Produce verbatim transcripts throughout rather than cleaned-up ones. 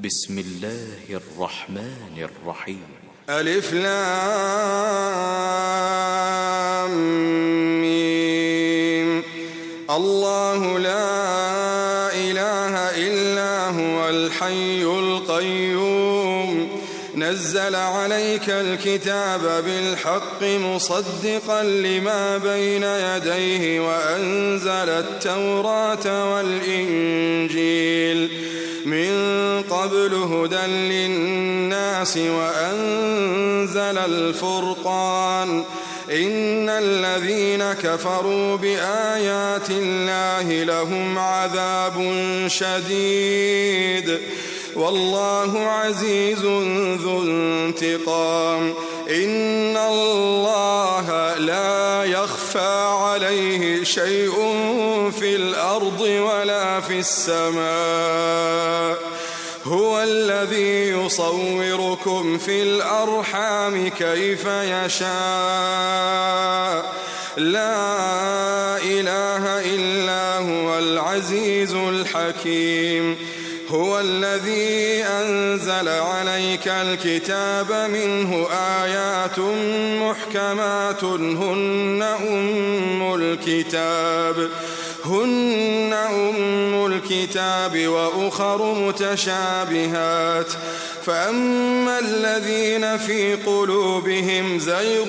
بسم الله الرحمن الرحيم. ألف لام ميم. الله لا إله إلا هو الحي القيوم نزل عليك الكتاب بالحق مصدقا لما بين يديه وأنزل التوراة والإنجيل من قبل هدى للناس وأنزل الفرقان إن الذين كفروا بآيات الله لهم عذاب شديد والله عزيز ذو انتقام إن الله لا يخفى عليه شيء في الأرض ولا في السماء هو الذي يصوركم في الأرحام كيف يشاء لا إله إلا هو العزيز الحكيم هو الذي أنزل عليك الكتاب منه آيات محكمات هن أم الكتاب هن أم الكتاب وأخر متشابهات فأما الذين في قلوبهم زيغ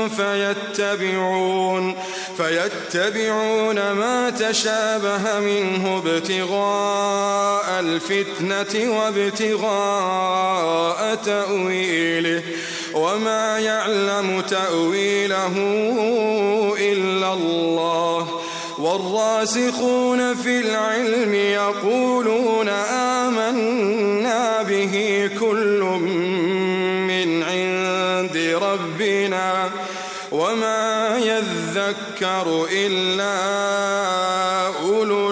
فيتبعون فيتبعون ما تشابه منه ابتغاء الفتنة وابتغاء تأويله وما يعلم تأويله إلا الله والراسخون في العلم يقولون آمنا به كل من عند ربنا وما يذكر إلا أولو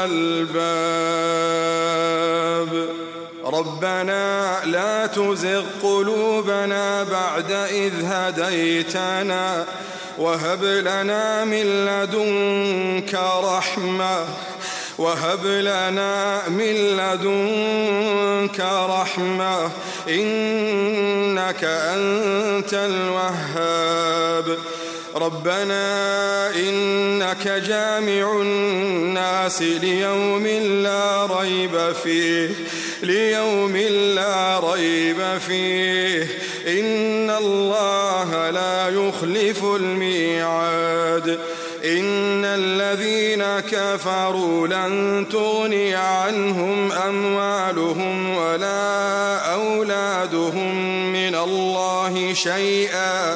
الألباب ربنا لا تزغ قلوبنا بعد إذ هديتنا وهب لنا من لدنك رحمة وهب لنا من لدنك رحمة إنك أنت الوهاب ربنا إنك جامع الناس ليوم لا ريب فيه ليوم لا ريب فيه إن الله لا يخلف الميعاد إن الذين كفروا لن تغني عنهم أموالهم ولا أولادهم من الله شيئا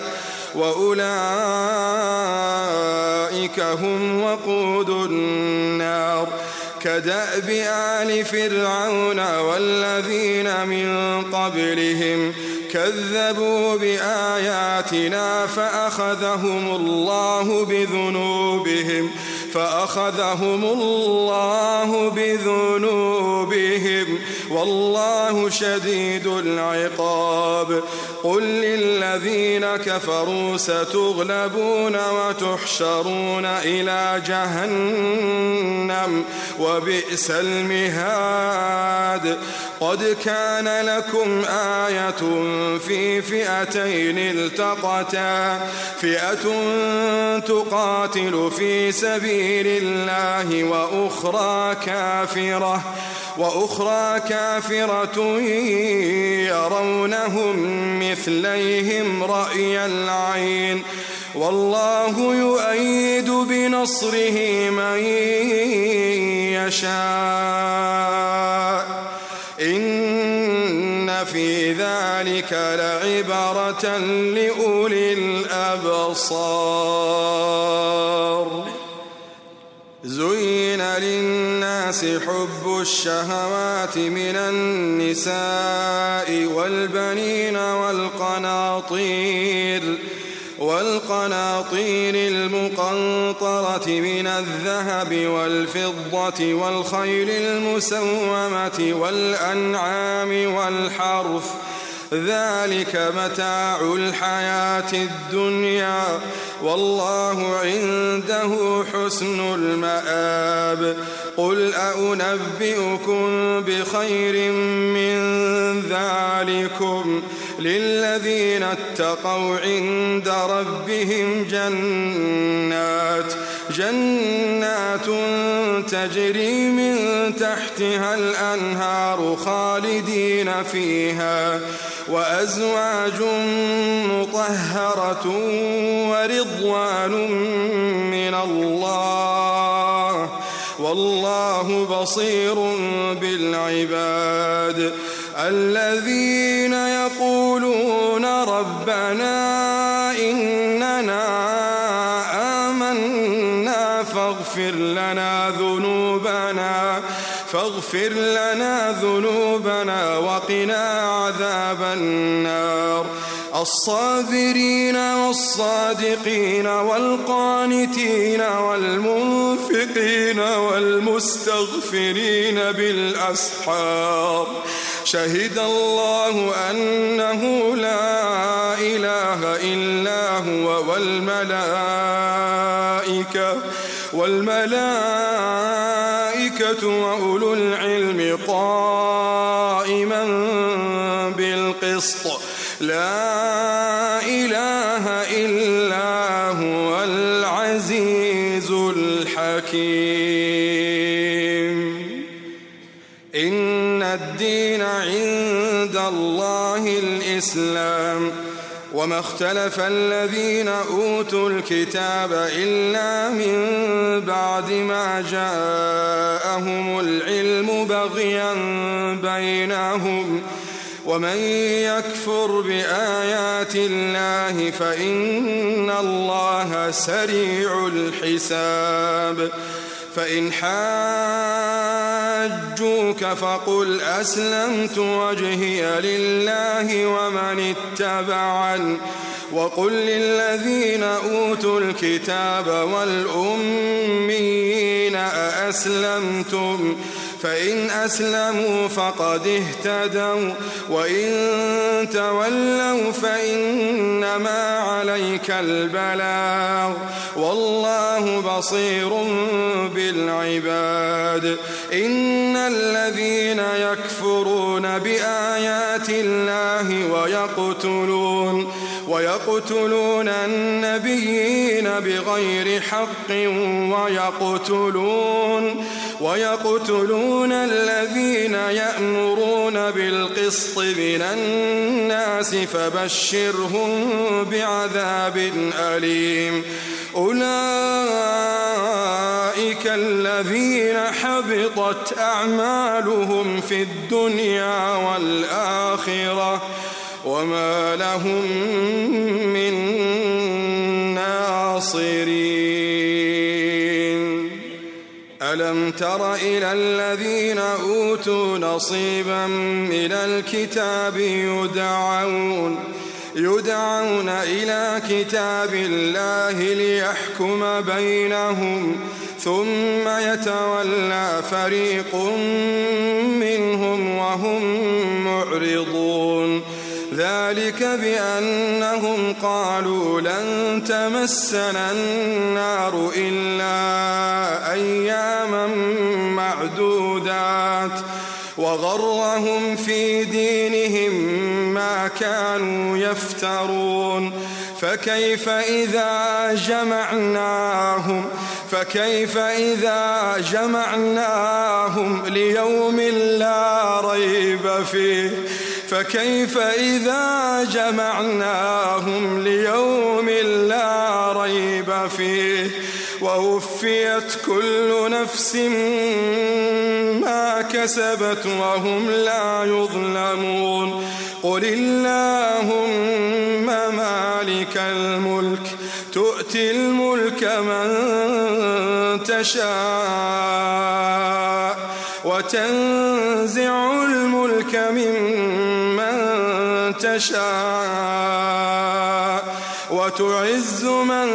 وأولئك هم وقود النار كدأب آل فرعون والذين من قبلهم كذبوا بآياتنا فأخذهم الله بذنوبهم فأخذهم الله بذنوبهم والله شديد العقاب قل للذين كفروا ستغلبون وتحشرون إلى جهنم وبئس المهاد قد كان لكم آية في فئتين التقتا فئة تقاتل في سبيل الله وأخرى كافرة وأخرى كافرة يرونهم مثليهم رأي العين والله يؤيد بنصره من يشاء إن في ذلك لعبرة لأولي الأبصار زين للناس حب الشهوات من النساء والبنين والقناطير والقناطير المقنطرة من الذهب والفضة والخيل المسومة والأنعام والحرث ذلك متاع الحياة الدنيا والله عنده حسن المآب قل أنبئكم بخير من أموالكم للذين اتقوا عند ربهم جنات جنات تجري من تحتها الأنهار خالدين فيها وأزواج مطهرة ورضوان من الله والله بصير بالعباد. الذين يقولون ربنا إننا آمنا فاغفر لنا ذنوبنا فاغفر لنا ذنوبنا وقنا عذاب النار. الصابرين والصادقين والقانتين والمنفقين والمستغفرين بالأسحار شهد الله أنه لا إله إلا هو والملائكة والملائكة وأولو العلم قائما بالقسط لا إله إلا هو العزيز الحكيم. إن الدين عند الله الإسلام وما اختلف الذين أوتوا الكتاب إلا من بعد ما جاءهم العلم بغيا بينهم ومن يكفر بآيات الله فإن الله سريع الحساب. فإن حاجوك فقل أسلمت وجهي لله ومن اتبعن وقل للذين أوتوا الكتاب والأميين أأسلمتم فإن أسلموا فقد اهتدوا وإن تولوا فإنما عليك البلاغ والله بصير بالعباد. إن الذين يكفرون بآيات الله ويقتلون ويقتلون النبيين بغير حق ويقتلون ويقتلون الذين يأمرون بالقسط من الناس فبشرهم بعذاب أليم. أولئك الذين حبطت أعمالهم في الدنيا والآخرة وما لهم من ناصرين. ألم تر إلى الذين أوتوا نصيبا من الكتاب يدعون يدعون إلى كتاب الله ليحكم بينهم ثم يتولى فريق منهم وهم معرضون. ذلك بأنهم قالوا لن تمسنا النار إلا أياما معدودات وغرهم في دينهم ما كانوا يفترون. فكيف إذا جمعناهم فكيف إذا جمعناهم ليوم لا ريب فيه فكيف إذا جمعناهم ليوم لا ريب فيه ووفيت كل نفس ما كسبت وهم لا يظلمون. قل اللهم مالك الملك تؤتي الملك من تشاء وتنزع الملك ممن تشاء وتعز من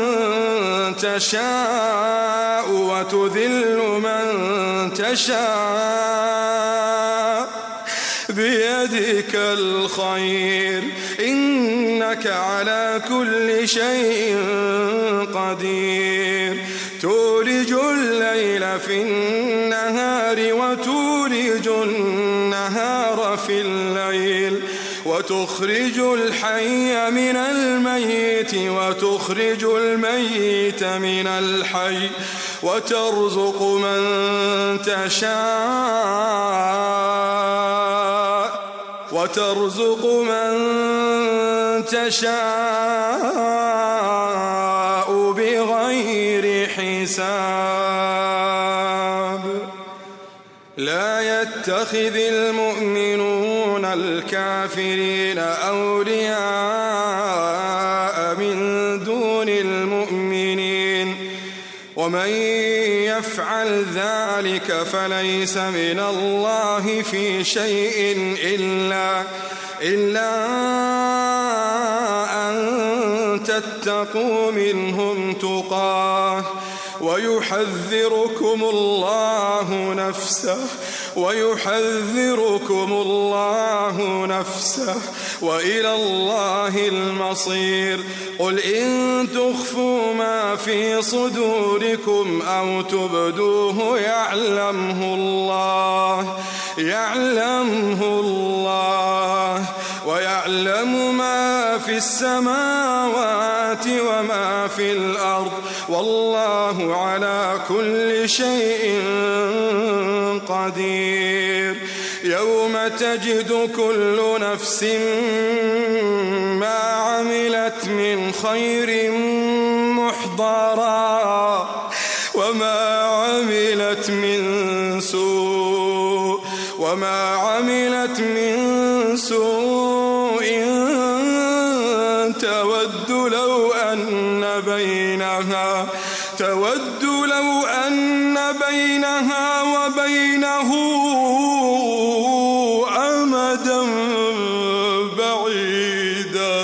تشاء وتذل من تشاء بيدك الخير إنك على كل شيء قدير. تولج الليل في النهار وتولج النهار في الليل وتخرج الحي من الميت وتخرج الميت من الحي وترزق من تشاء وترزق من تشاء بغير حساب. لا يتخذ المؤمنون الكافرين أولياء من دون المؤمنين ومن يفعل ذلك فليس من الله في شيء إلا إلا أن تتقوا منهم تقاه ويحذركم الله نفسه ويحذركم الله نفسه وإلى الله المصير. قل إن تخفوا ما في صدوركم أو تبدوه يعلمه الله يعلمه الله ويعلم ما في السماوات وما في الأرض والله على كل شيء قدير. يوم تجد كل نفس ما عملت من خير محضرا وما عملت من سوء وما عملت من سوء تود لو أن بينها تود لو أن بينها وبينه أمدا بعيدا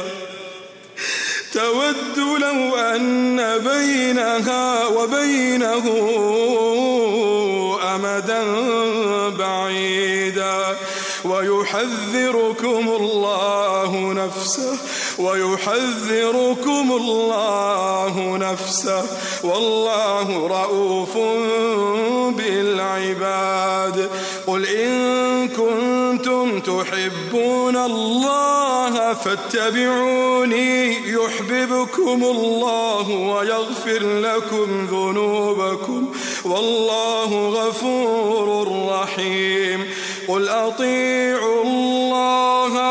تود لو أن بينها وبينه أمدا بعيدا ويحذركم الله نفسه ويحذركم الله نفسه والله رؤوف بالعباد. قل إن كنتم تحبون الله فاتبعوني يحببكم الله ويغفر لكم ذنوبكم والله غفور رحيم. قل أطيعوا الله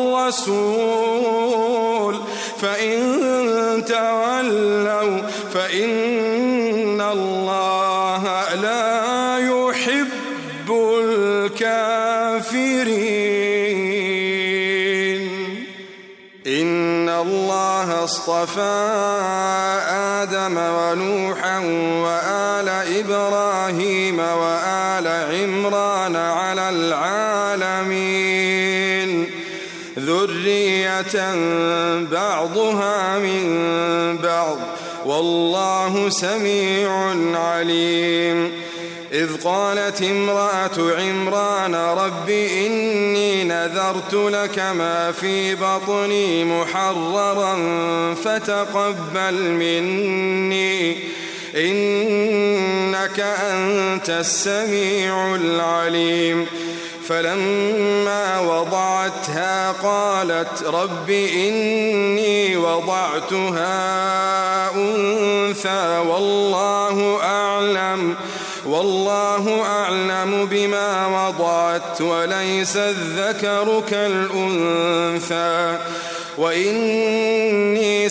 والرسول فإن تولوا فإن الله لا يحب الكافرين. إن الله اصطفى آدم ونوحا وآل إبراهيم وآل عمران على العالمين ذرية بعضها من بعض والله سميع عليم. إذ قالت امرأة عمران رب إني نذرت لك ما في بطني محررا فتقبل مني إنك أنت السميع العليم. فلما وضعتها قالت رب إني وضعتها أنثى والله أعلم والله أعلم بما وضعت وليس الذكر كالأنثى وإني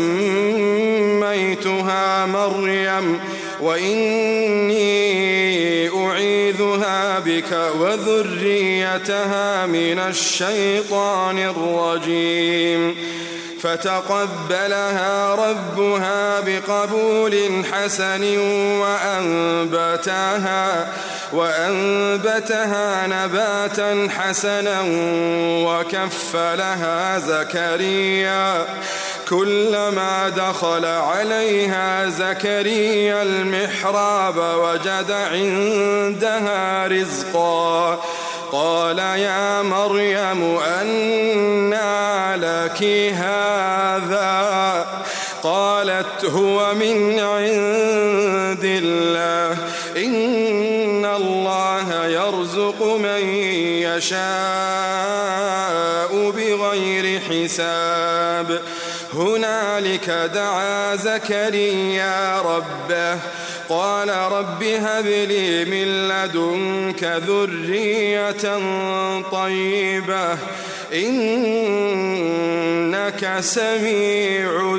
سميتها مريم وإني أعيذها بك وذريتها من الشيطان الرجيم. فتقبلها ربها بقبول حسن وأنبتها وأنبتها نباتا حسنا وكفلها زكريا كلما دخل عليها زكريا المحراب وجد عندها رزقا قال يا مريم أنى لك هذا قالت هو من عند الله إن الله يرزق من يشاء بغير الحساب هنالك دعا زكريا ربه قال رب هب لي من لدنك ذرية طيبة إنك سميع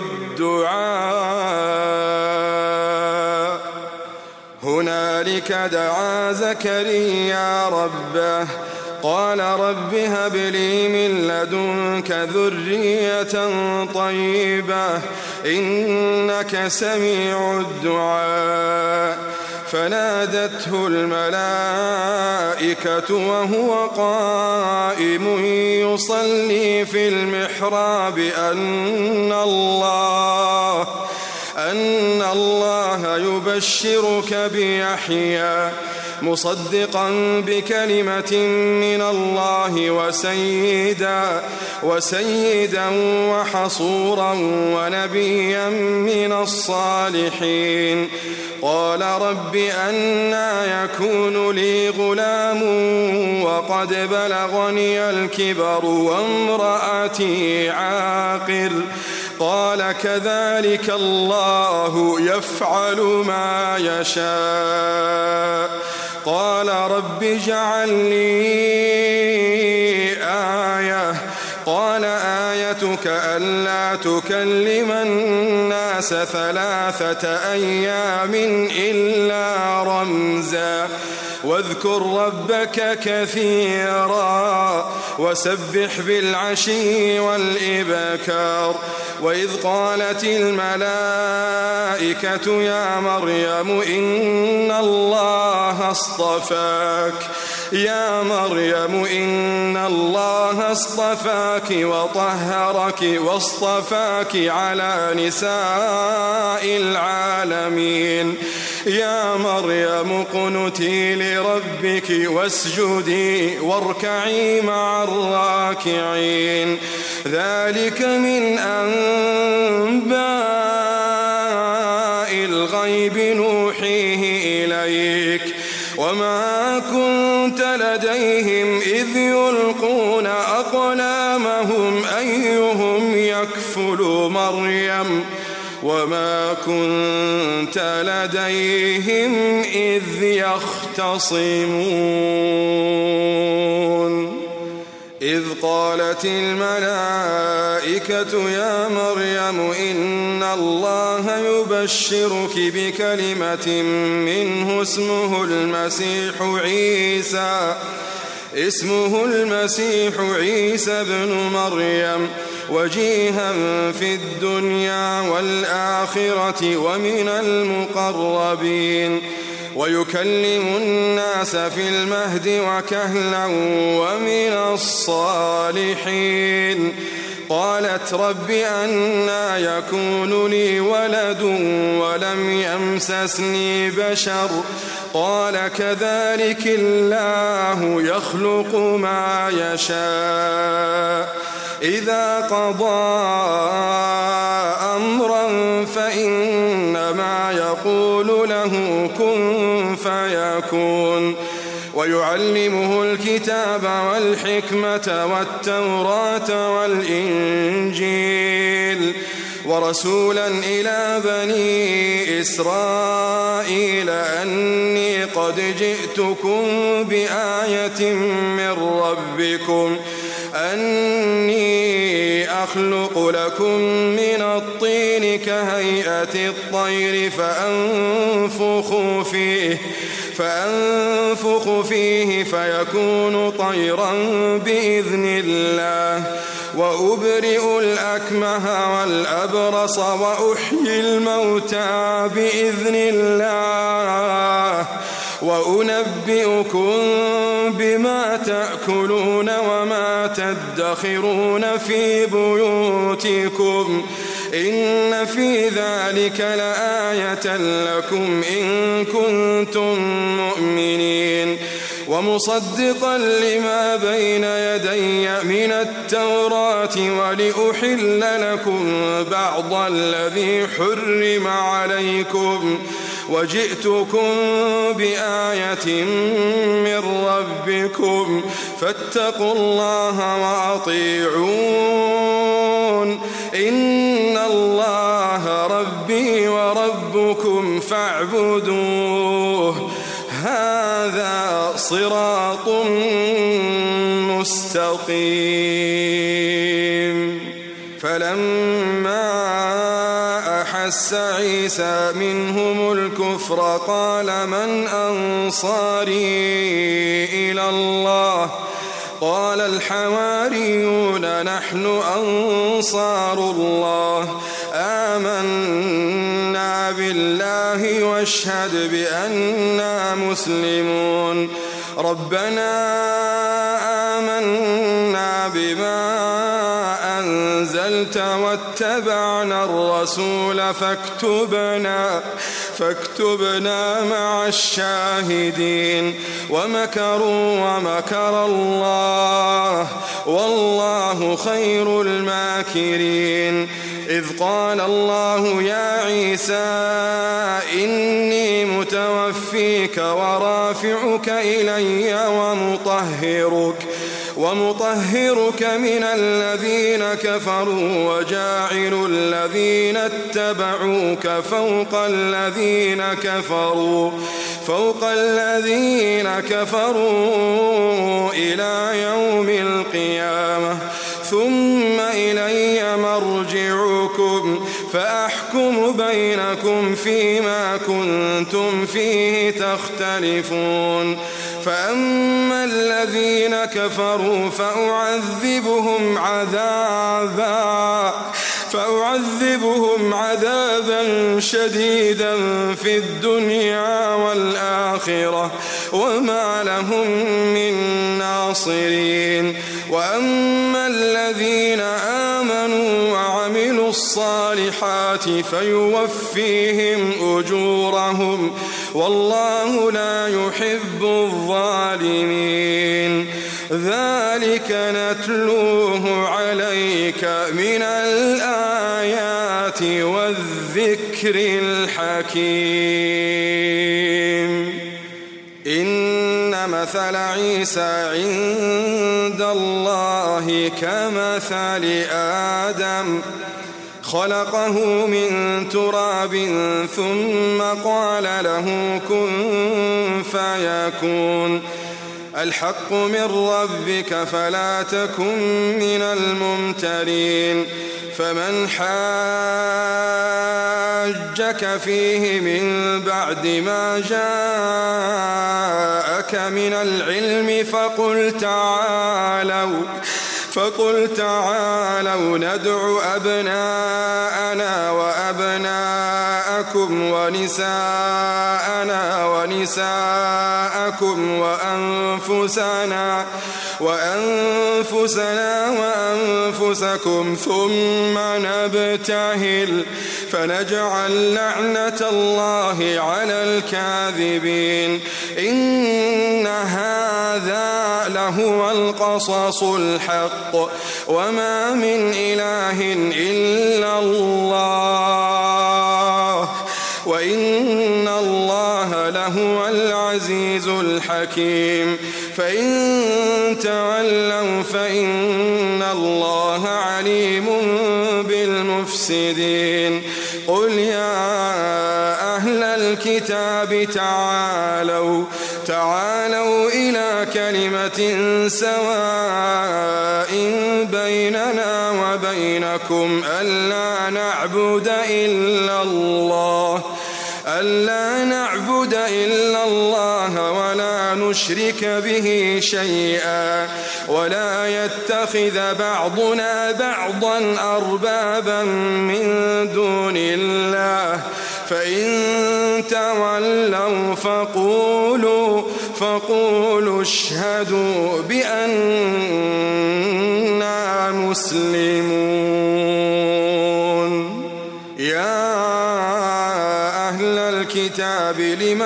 الدعاء هنالك دعا زكريا ربه قال رب هب لي من لدنك ذرية طيبة إنك سميع الدعاء فنادته الملائكة وهو قائم يصلي في المحراب أن الله أن الله يبشرك بيحيى مصدقا بكلمة من الله وسيدا وسيدا وحصورا ونبيا من الصالحين قال رب أنى يكون لي غلام وقد بلغني الكبر وامرأتي عاقر قال كذلك الله يفعل ما يشاء قال رب اجعل لي آية قال آيتك ألا تكلم الناس ثلاثة أيام إلا رمزا واذكر ربك كثيرا وسبح بالعشي والإبكار وإذ قالت الملائكة يا مريم إن الله اصطفاك يا مريم إن الله اصطفاك وطهرك واصطفاك على نساء العالمين يا مريم اقنتي لربك واسجدي واركعي مع الراكعين ذلك من أنباء الغيب نوحيه إليك وما كنت لديهم إذ يلقون أقلامهم أيهم يكفل مريم وما كنت لديهم إذ يختصمون إذ قالت الملائكة يا مريم إن الله يبشرك بكلمة منه اسمه المسيح عيسى اسمه المسيح عيسى ابن مريم وجيها في الدنيا والآخرة ومن المقربين ويكلم الناس في المهد وكهلا ومن الصالحين قالت رب أنى يكون لي ولد ولم يمسسني بشر قال كذلك الله يخلق ما يشاء إذا قضى أمرا فإنما يقول له كن فيكون ويعلمه الكتاب والحكمة والتوراة والإنجيل ورسولا إلى بني إسرائيل أني قد جئتكم بآية من ربكم أني أخلق لكم من الطين كهيئة الطير فأنفخ فيه فأنفخ فيه فيكون طيرا بإذن الله وأبرئ الأكمه والأبرص وأحيي الموتى بإذن الله وأنبئكم بما تأكلون وما تدخرون في بيوتكم إن في ذلك لآية لكم إن كنتم مؤمنين ومصدقا لما بين يدي من التوراة ولأحل لكم بعض الذي حرم عليكم وجئتكم بآية من ربكم فاتقوا الله وأطيعون فاعبدوه هذا صراط مستقيم. فلما أحس عيسى منهم الكفر قال من أنصاري إلى الله قال الحواريون نحن أنصار الله آمنا بالله واشهد بأننا مسلمون. ربنا آمنا بما أنزلت واتبعنا الرسول فاكتبنا فاكتبنا مع الشاهدين. ومكروا ومكر الله والله خير الماكرين. إذ قال الله يا عيسى إني متوفيك ورافعك إلي ومطهرك ومطهرك من الذين كفروا وجاعل الذين اتبعوك فوق الذين كفروا فوق الذين كفروا إلى يوم القيامة ثم إلي مرجعكم فأحكم بينكم فيما كنتم فيه تختلفون. فأما الذين كفروا فأعذبهم عذابا فأعذبهم عذابا شديدا في الدنيا والآخرة وما لهم من ناصرين. وأما الذين آمنوا وعملوا الصالحات فيوفيهم أجورهم والله لا يحب الظالمين. ذلك نتلوه عليك من الآيات والذكر الحكيم. إن مثل عيسى عند الله كمثل آدم خلقه من تراب ثم قال له كن فيكون. الحق من ربك فلا تكن من الممترين. فمن حاجك فيه من بعد ما جاءك من العلم فقل تعالوا فقل تعالوا ندع أبناءنا وأبناءكم ونساءنا ونساءكم وأنفسنا وأنفسنا وأنفسكم ثم نبتهل فنجعل لعنة الله على الكاذبين. إن هذا لهو القصص الحق وما من إله إلا الله وإن الله لهو العزيز الحكيم. فإن تولوا فإن الله عليم بالمفسدين. قل يا أهل الكتاب تعالوا تعالوا إلى كلمة سواء بيننا وبينكم ألا نعبد إلا الله ألا نعبد إلا الله ولا نشرك به شيئا ولا يتخذ بعضنا بعضا أربابا من دون الله. فإن تولوا فقولوا فقولوا اشهدوا بأننا مسلمون. يا أهل الكتاب لم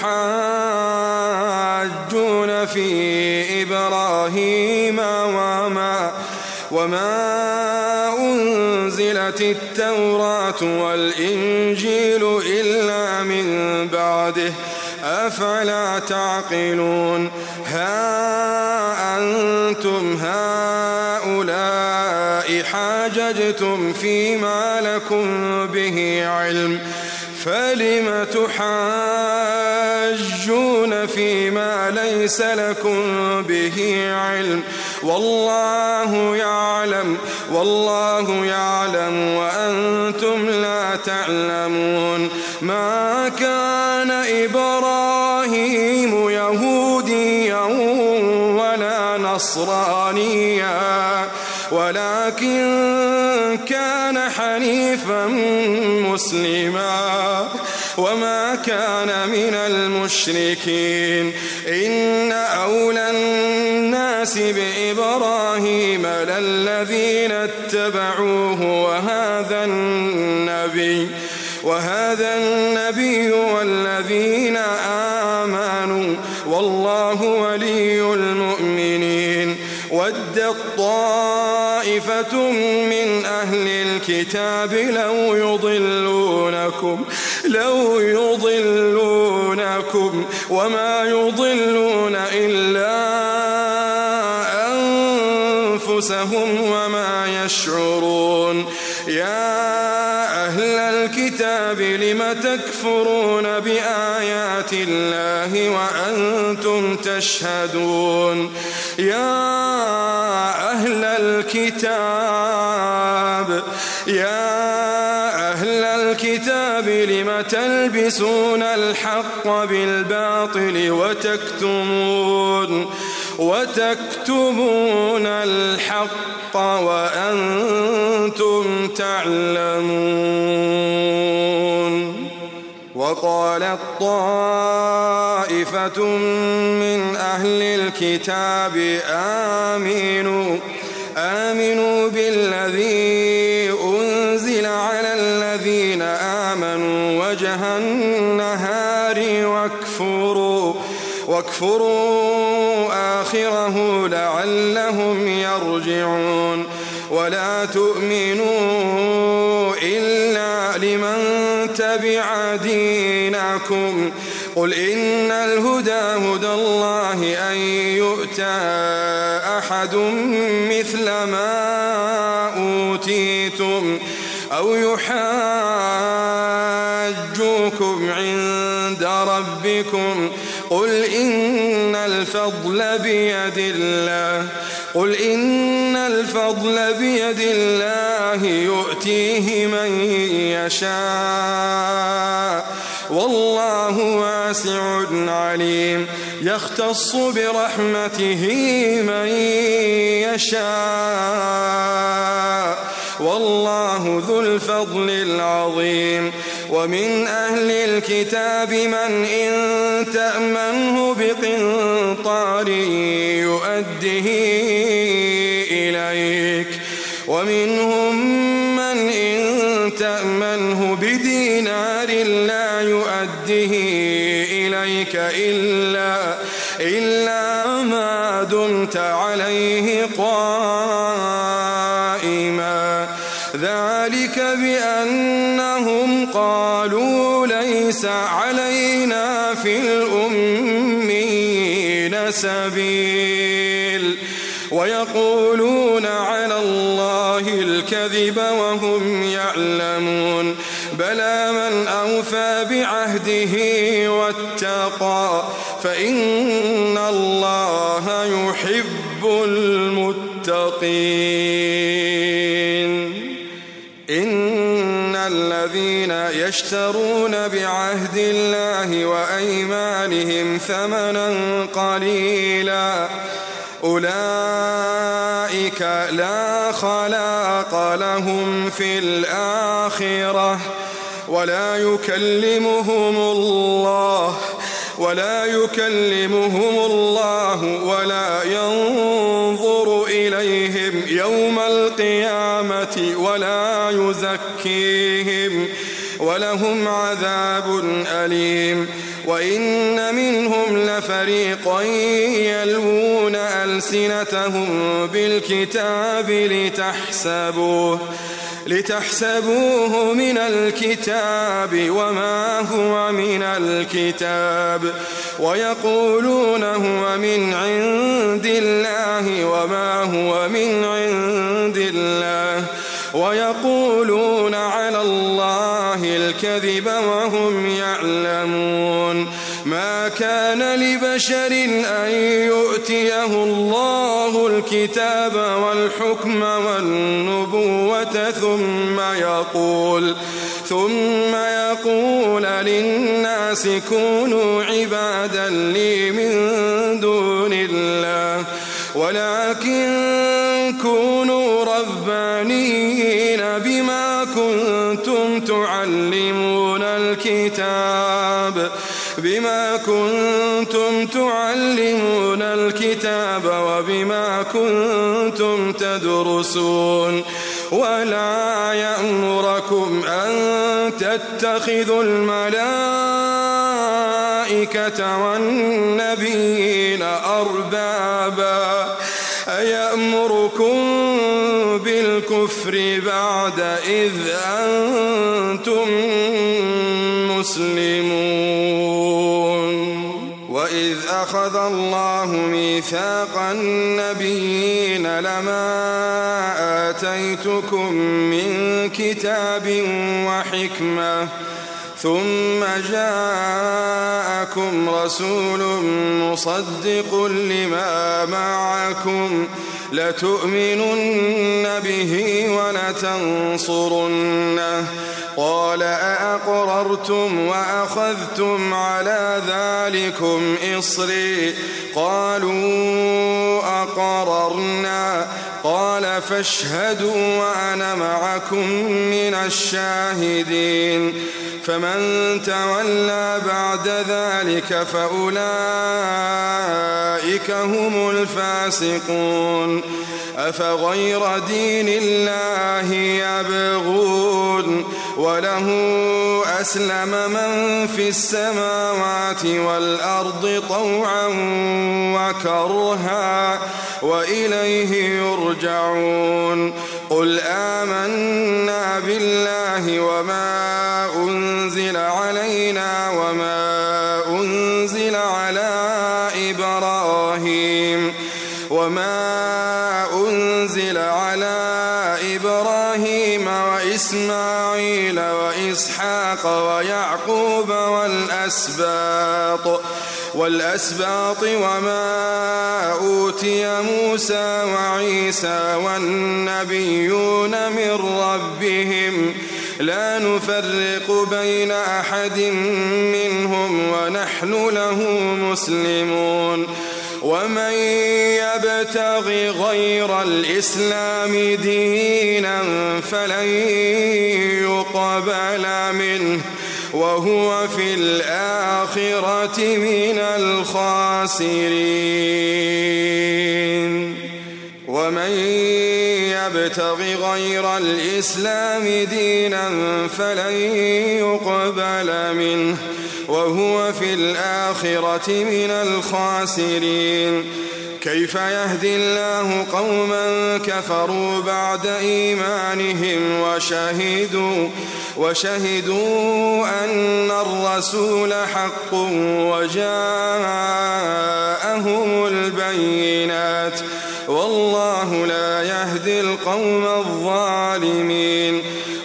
تحاجون في إبراهيم وما وما أنزلت التوراة والإنجيل إلا من بعده أفلا تعقلون. ها أنتم هؤلاء حاججتم فيما لكم به علم فلم تحاجون فيما ليس لكم به علم والله يعلم والله يعلم وأنتم لا تعلمون ما كان إبراهيم يهوديا ولا نصرانيا ولكن كان حنيفا مسلما وما كان من المشركين إن أولى الناس بإبراهيم للذين اتبعوه وهذا النبي وهذا النبي والذين آمنوا والله ولي المؤمنين ودت طائفة من أهل الكتاب لو يضلونكم لو يضلونكم وما يضلون إلا أنفسهم وما يشعرون يا أهل الكتاب لم تكفرون بآيات الله وأنتم تشهدون يا أهل الكتاب يا أهل الكتاب لم تلبسون الحق بالباطل وتكتمون وتكتمون الحق وأنتم تعلمون وقالت طائفة من أهل الكتاب آمنوا آمنوا بالذي أنزل على الذين آمنوا وجه النهار واكفروا واكفروا آخره لعلهم يرجعون ولا تؤمنوا إلا لمن تبع دينكم قل إن الهدى هدى الله أن يؤتى أحد مثل ما أوتيتم أو يحاجوكم عند ربكم قل إن الفضل بيد الله قل إن الفضل بيد الله يؤتيه من يشاء والله واسع عليم يختص برحمته من يشاء والله ذو الفضل العظيم ومن أهل الكتاب من إن تأمنه بقنطار يؤده إليك ومنهم من إن تأمنه بدينار لا يؤده إليك إلا, إلا ما دمت عليه قائما ذلك بأنهم قالوا ليس علينا في الأمين سبيل ويقولون على الله الكذب وهم يعلمون بلى من أوفى بعهده واتقى فإن الله يحب المتقين إن الذين يشترون بعهد الله وأيمانهم ثمنا قليلا أولئك لا خلاق لهم في الآخرة ولا يكلمهم الله ولا يكلمهم الله ولا ينظر إليهم يوم القيامة ولا يزكيهم ولهم عذاب أليم وإن منهم لفريقا يلوون ألسنتهم بالكتاب لتحسبوه لتحسبوه من الكتاب وما هو من الكتاب ويقولون هو من عند الله وما هو من عند الله ويقولون على الله الله الكذب وهم يعلمون ما كان لبشر أن يؤتيه الله الكتاب والحكم والنبوة ثم يقول ثم يقول للناس كونوا عبادا لي من دون الله ولكن كونوا ربانيين بما كنتم تعلمون الكتاب بما كنتم تعلمون الكتاب وبما كنتم تدرسون ولا يأمركم أن تتخذوا الملائكة والنبيين أربابا أيأمركم بالكفر بعد إذ أنتم مسلمون وإذ أخذ الله ميثاق النبيين لما آتيتكم من كتاب وحكمة ثم جاءكم رسول مصدق لما معكم لتؤمنن به ولتنصرنه قال أأقررتم وأخذتم على ذلكم إصري قالوا أقررنا قال فاشهدوا وأنا معكم من الشاهدين فمن تولى بعد ذلك فأولئك هم الفاسقون أفغير دين الله يبغون وله أسلم من في السماوات والأرض طوعا وكرها وإليه يرجعون قل آمنا بالله وما أنزل علينا وما أنزل على إبراهيم وما أنزل على إبراهيم وإسماعيل وإسحاق ويعقوب والأسباط والأسباط وما أوتي موسى وعيسى والنبيون من ربهم لا نفرق بين أحد منهم ونحن له مسلمون ومن يبتغ غير الإسلام دينا فلن يقبل منه وهو في الآخرة من الخاسرين ومن يبتغ غير الإسلام دينا فلن يقبل منه وهو في الآخرة من الخاسرين كيف يهدي الله قوما كفروا بعد إيمانهم وشهدوا وشهدوا أن الرسول حق وجاءهم البينات والله لا يهدي القوم الظالمين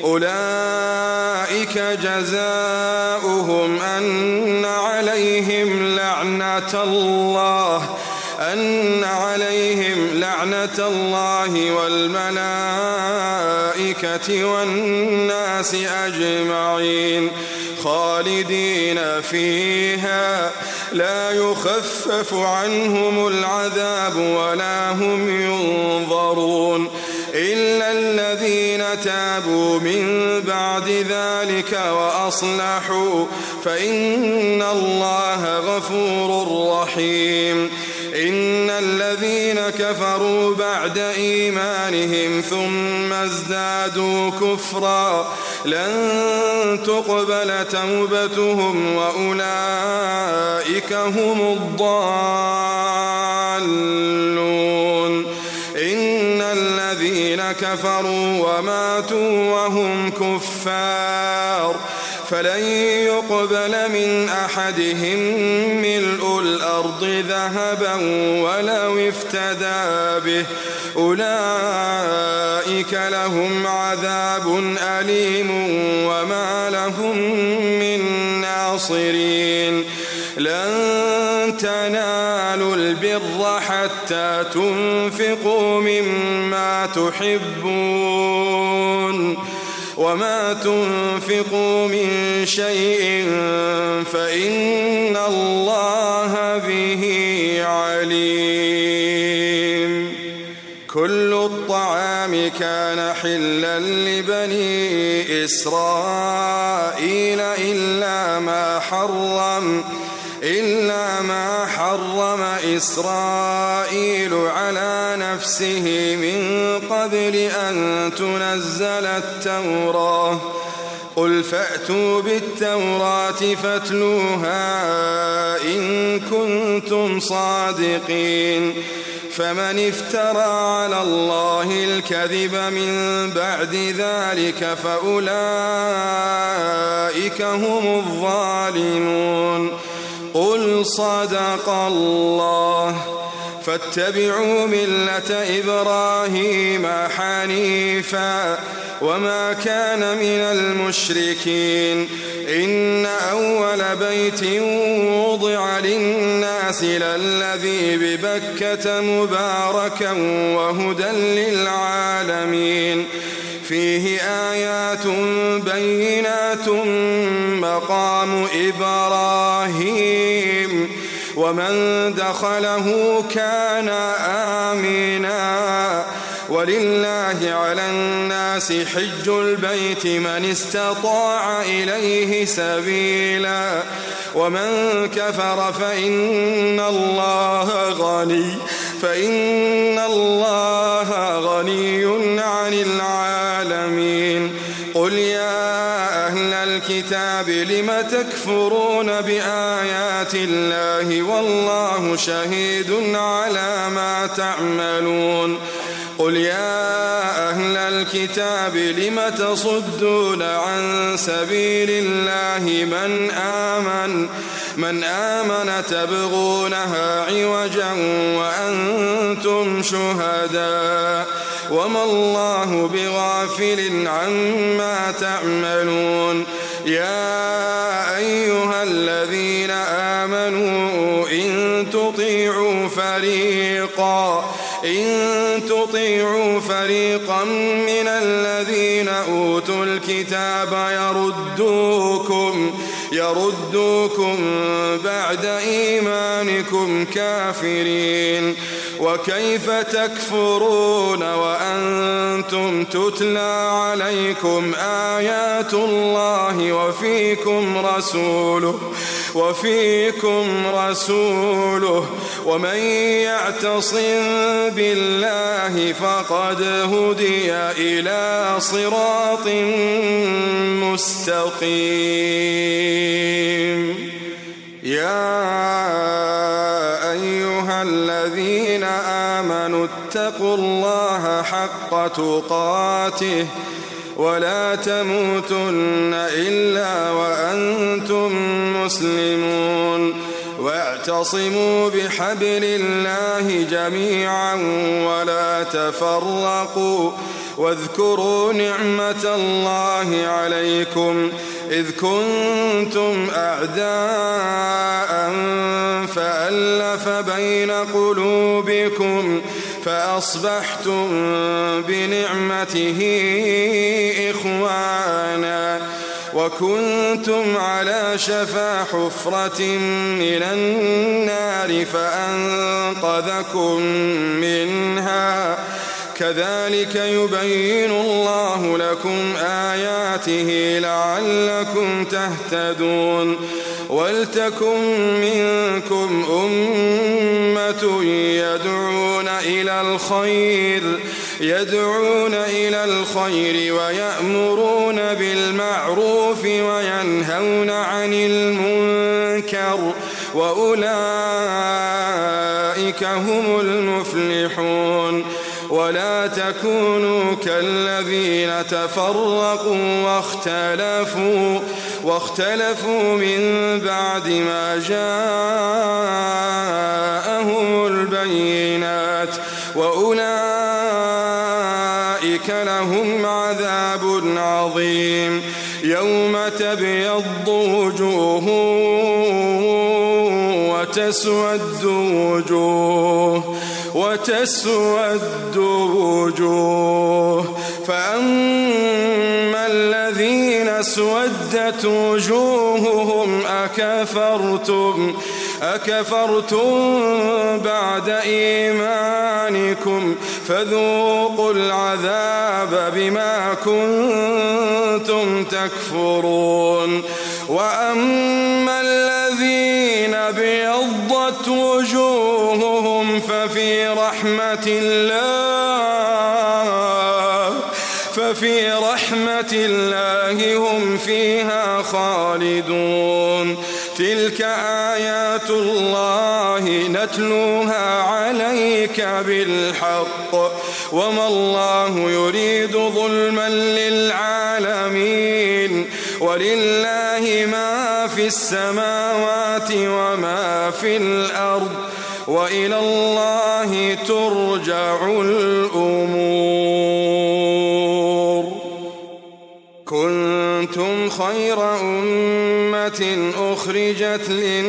أولئك جزاؤهم أن عليهم لعنة الله أن عليهم لعنة الله والملائكة والناس أجمعين خالدين فيها لا يخفف عنهم العذاب ولا هم ينظرون إلا الذين تابوا من بعد ذلك وأصلحوا فإن الله غفور رحيم إن الذين كفروا بعد إيمانهم ثم ازدادوا كفرا لن تقبل توبتهم وأولئك هم الضالون إن الذين كفروا وماتوا وهم كفار فلن يقبل من أحدهم ملء الأرض ذهبا ولو افتدى به أولئك أولئك لهم عذاب أليم وما لهم من ناصرين لن تنالوا البر حتى تنفقوا مما تحبون وما تنفقوا من شيء فإن الله به عليم. كل الطعام كان حلا لبني إسرائيل إلا ما حرم إلا ما حرم إسرائيل على نفسه من قبل أن تنزل التوراة قل فأتوا بالتوراة فاتلوها إن كنتم صادقين فمن افترى على الله الكذب من بعد ذلك فأولئك هم الظالمون. قل صدق الله فاتبعوا ملة إبراهيم حنيفا وما كان من المشركين إن أول بيت وضع للناس للذي ببكة مباركا وهدى للعالمين فيه آيات بينات مقام إبراهيم ومن دخله كان آمنا ولله على الناس حج البيت من استطاع إليه سبيلا ومن كفر فإن الله غني فإن الله غني عن العالمين. قل يا أهل الكتاب لم تكفرون بآيات الله والله شهيد على ما تعملون. قل يا أهل الكتاب لم تصدون عن سبيل الله من آمن من آمن تبغونها عوجا وأنتم شهداء وما الله بغافل عما تعملون. يا أيها الذين آمنوا إن تطيعوا فريقا إن تطيعوا فريقا من الذين أوتوا الكتاب يردوكم يردوكم بعد إيمانكم كافرين وكيف تكفرون وأنتم تتلى عليكم آيات الله وفيكم رسوله وفيكم رسوله ومن يعتصم بالله فقد هدي إلى صراط مستقيم. يا أيها الذين آمنوا اتقوا الله حق تقاته ولا تموتن إلا وأنتم مسلمون واعتصموا بحبل الله جميعا ولا تفرقوا واذكروا نعمة الله عليكم إذ كنتم أعداء فألف بين قلوبكم فأصبحتم بنعمته إخوانا وكنتم على شفا حفرة من النار فأنقذكم منها كذلك يبين الله لكم آياته لعلكم تهتدون. ولتكن منكم أمة يدعون إلى الخير يدعون إلى الخير ويأمرون بالمعروف وينهون عن المنكر وأولئك هم المفلحون. ولا تكونوا كالذين تفرقوا واختلفوا واختلفوا من بعد ما جاءهم البينات وأولئك أولئك لهم عذاب عظيم. يوم تبيض وجوه وتسود وجوه وتسود وجوه فأما الذين اسودت وجوههم أكفرتم أكفرتم بعد إيمانكم فذوقوا العذاب بما كنتم تكفرون. وأما الذين ابيضت وجوههم ففي رحمة الله ففي رحمة الله هم فيها خالدون. تلك آيات الله نتلوها عليك بالحق وما الله يريد ظلما للعالمين ولله ما في السماوات وما في الأرض وإلى الله ترجع الأمور. كنتم خير أمة أخرجت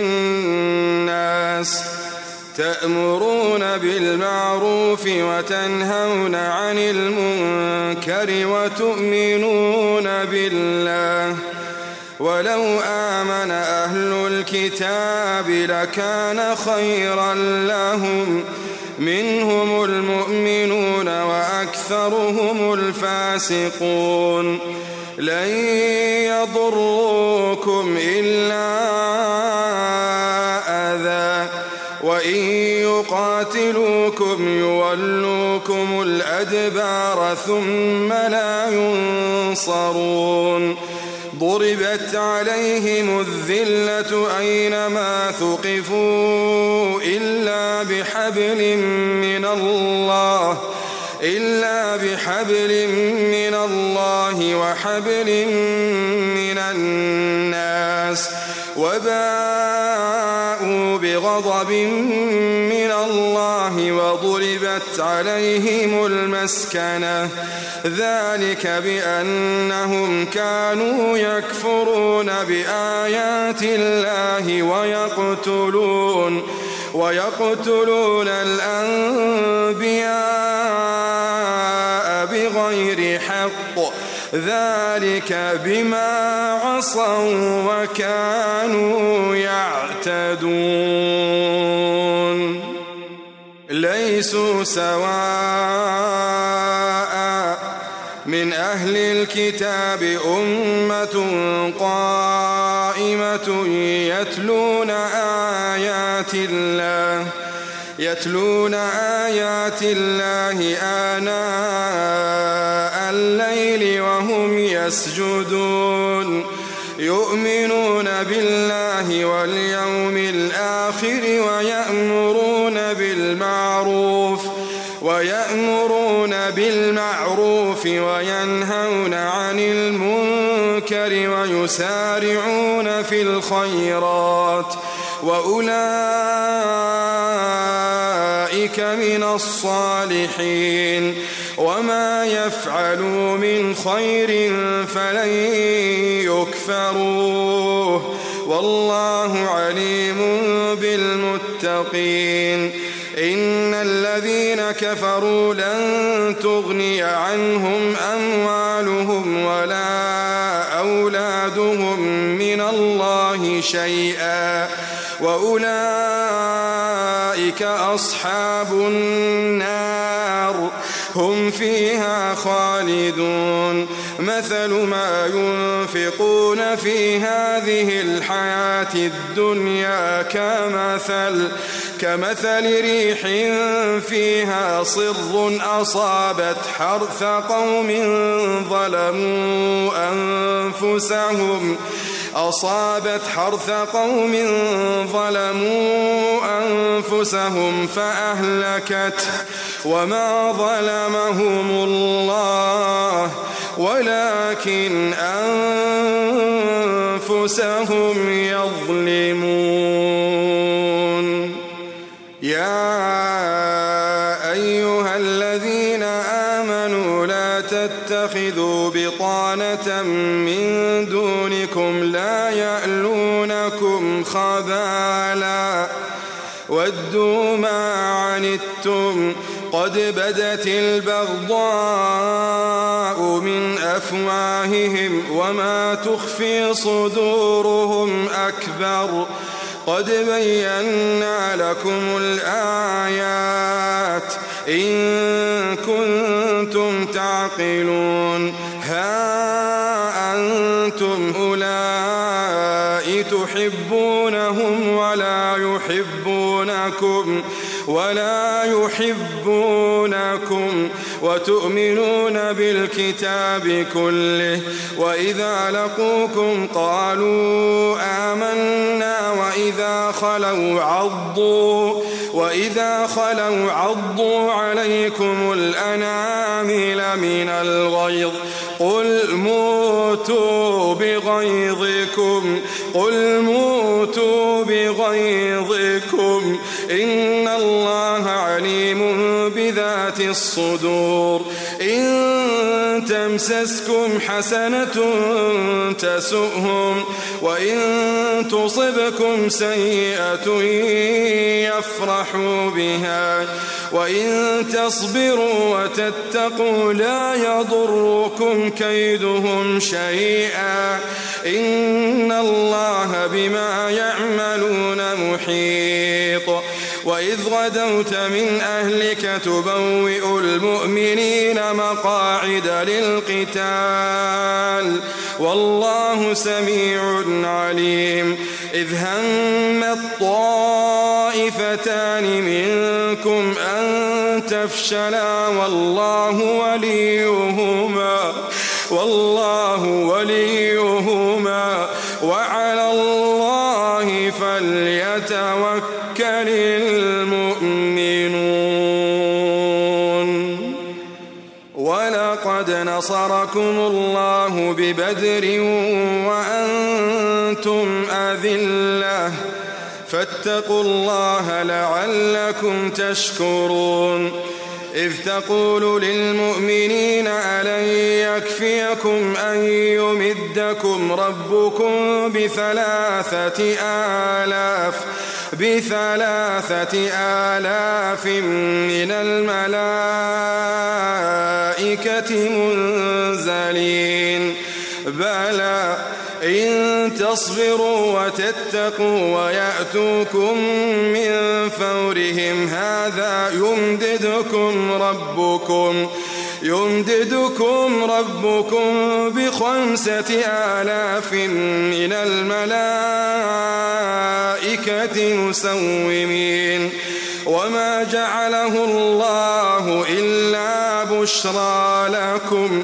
للناس تأمرون بالمعروف وتنهون عن المنكر وتؤمنون بالله ولو آمن أهل الكتاب لكان خيرا لهم منهم المؤمنون وأكثرهم الفاسقون. لن يضروكم إلا أذى وإن يقاتلوكم يولوكم الأدبار ثم لا ينصرون. ضربت عليهم الذلة أينما ثقفوا إلا بحبل من الله إلا بحبل من الله وحبل من الناس وباءوا بغضب من الله وضربت عليهم المسكنة ذلك بأنهم كانوا يكفرون بآيات الله ويقتلون ويقتلون الأنبياء بغير حق ذلك بما عصوا وكانوا يعتدون. ليسوا سواء من أهل الكتاب أمة قائمة يتلون آيات الله يتلون آيات الله آناء الليل وهم يسجدون يؤمنون بالله واليوم الآخر ويأمرون بالمعروف ويأمرون بالمعروف وينهون عن المنكر ويسارعون في الخيرات وأولئك من الصالحين. وما يفعلوا من خير فلن يكفروه والله عليم بالمتقين. إن الذين كفروا لن تغني عنهم أموالهم ولا أولادهم من الله شيئا وأولئك أصحاب النار هم فيها خالدون. مثل ما ينفقون في هذه الحياة الدنيا كمثل كمثل ريح فيها صر أصابت حرث قوم ظلموا أنفسهم أصابت حرث قوم ظلموا أنفسهم فأهلكت وما ظلمهم الله ولكن أنفسهم يظلمون. يا أيها الذين آمنوا لا ولا تتخذوا بطانة من دونكم لا يألونكم خبالا ودوا ما عنتم قد بدت البغضاء من أفواههم وما تخفي صدورهم أكبر قد بينا لكم الآيات إن كنتم تعقلون ها أنتم أولئك تحبونهم ولا يحبونكم ولا يحبونكم وتؤمنون بالكتاب كله وإذا لقوكم قالوا آمنا وإذا خلوا عضوا وإذا خلوا عضوا عليكم الأنامل من الغيظ قل موتوا بغيظكم قل موتوا بغيظكم إن الله عليم بذات الصدور إن تمسسكم حسنة تسؤهم وإن تصبكم سيئة يفرحوا بها وإن تصبروا وتتقوا لا يضركم كيدهم شيئا إن الله بما يعملون محيط وإذ غدوت من أهلك تبوئ المؤمنين مقاعد للقتال والله سميع عليم إذ هم الطائفتان منكم أن تفشلا والله وليهما والله وليهما وعلى الله فليتوكل المؤمنون ولقد نصركم الله ببدر وأنتم أذلة فاتقوا الله لعلكم تشكرون إذ تقول للمؤمنين ألن يكفيكم أن يمدكم ربكم بثلاثة آلاف بثلاثة آلاف من الملائكة منزلين بلى إن تصبروا وتتقوا ويأتوكم من فورهم هذا يمددكم ربكم يمددكم ربكم بخمسة آلاف من الملائكة مسومين وما جعله الله إلا بشرى لكم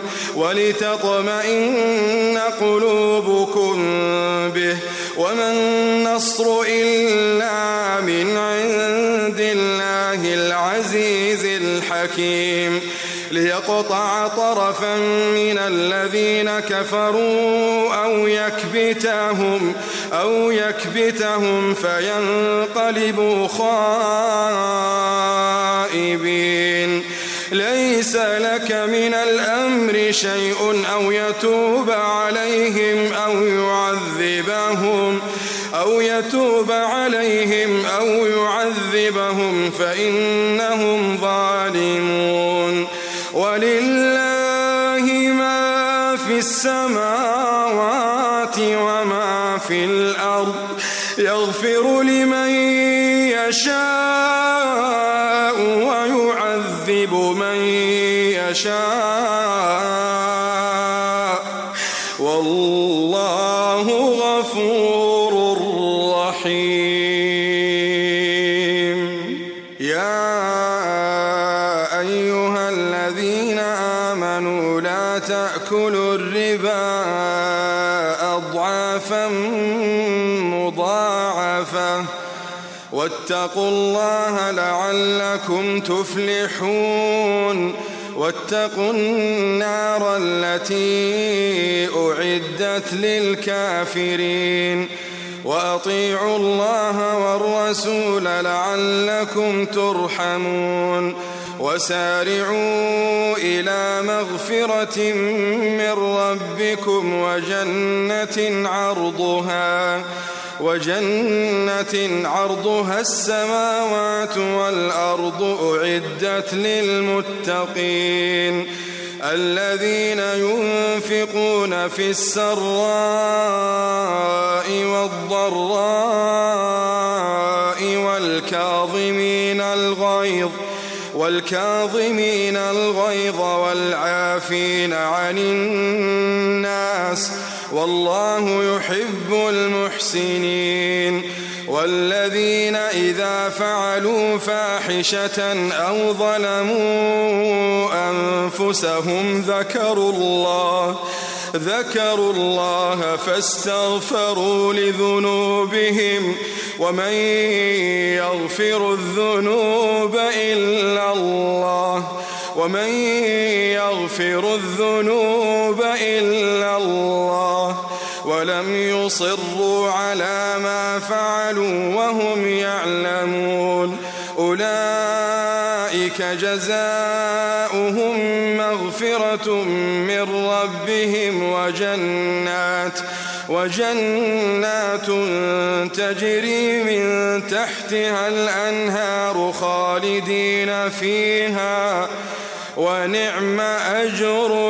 ولتطمئن قلوبكم به وما النصر إلا من عند الله العزيز الحكيم ليقطع طرفا من الذين كفروا أو يكبتهم أو يكبتهم فينقلبوا خائبين ليس لك من الأمر شيء أو يتوب عليهم أو يعذبهم أو يتوب عليهم أو يعذبهم فإنهم ظالمون ولله ما في السماوات وما في الأرض يغفر لمن يشاء ويعذب من يشاء والله غفور رحيم يا أيها الذين آمنوا لا تأكلوا الربا أضعافا مضاعفة واتقوا الله لعلكم تفلحون واتقوا النار التي أعدت للكافرين وأطيعوا الله والرسول لعلكم ترحمون وسارعوا إلى مغفرة من ربكم وجنة عرضها وجنة عرضها السماوات والأرض أعدت للمتقين الذين ينفقون في السراء والضراء والكاظمين الغيظ والكاظمين الغيظ والعافين عن الناس والله يحب المحسنين والذين إذا فعلوا فاحشة أو ظلموا أنفسهم ذكروا الله ذكروا الله فاستغفروا لذنوبهم ومن يغفر الذنوب إلا الله ومن يغفر الذنوب إلا الله ولم يصروا على ما فعلوا وهم يعلمون أولئك جزاؤهم مغفرة من ربهم وجنات وجنات تجري من تحتها الأنهار خالدين فيها ونعم أجر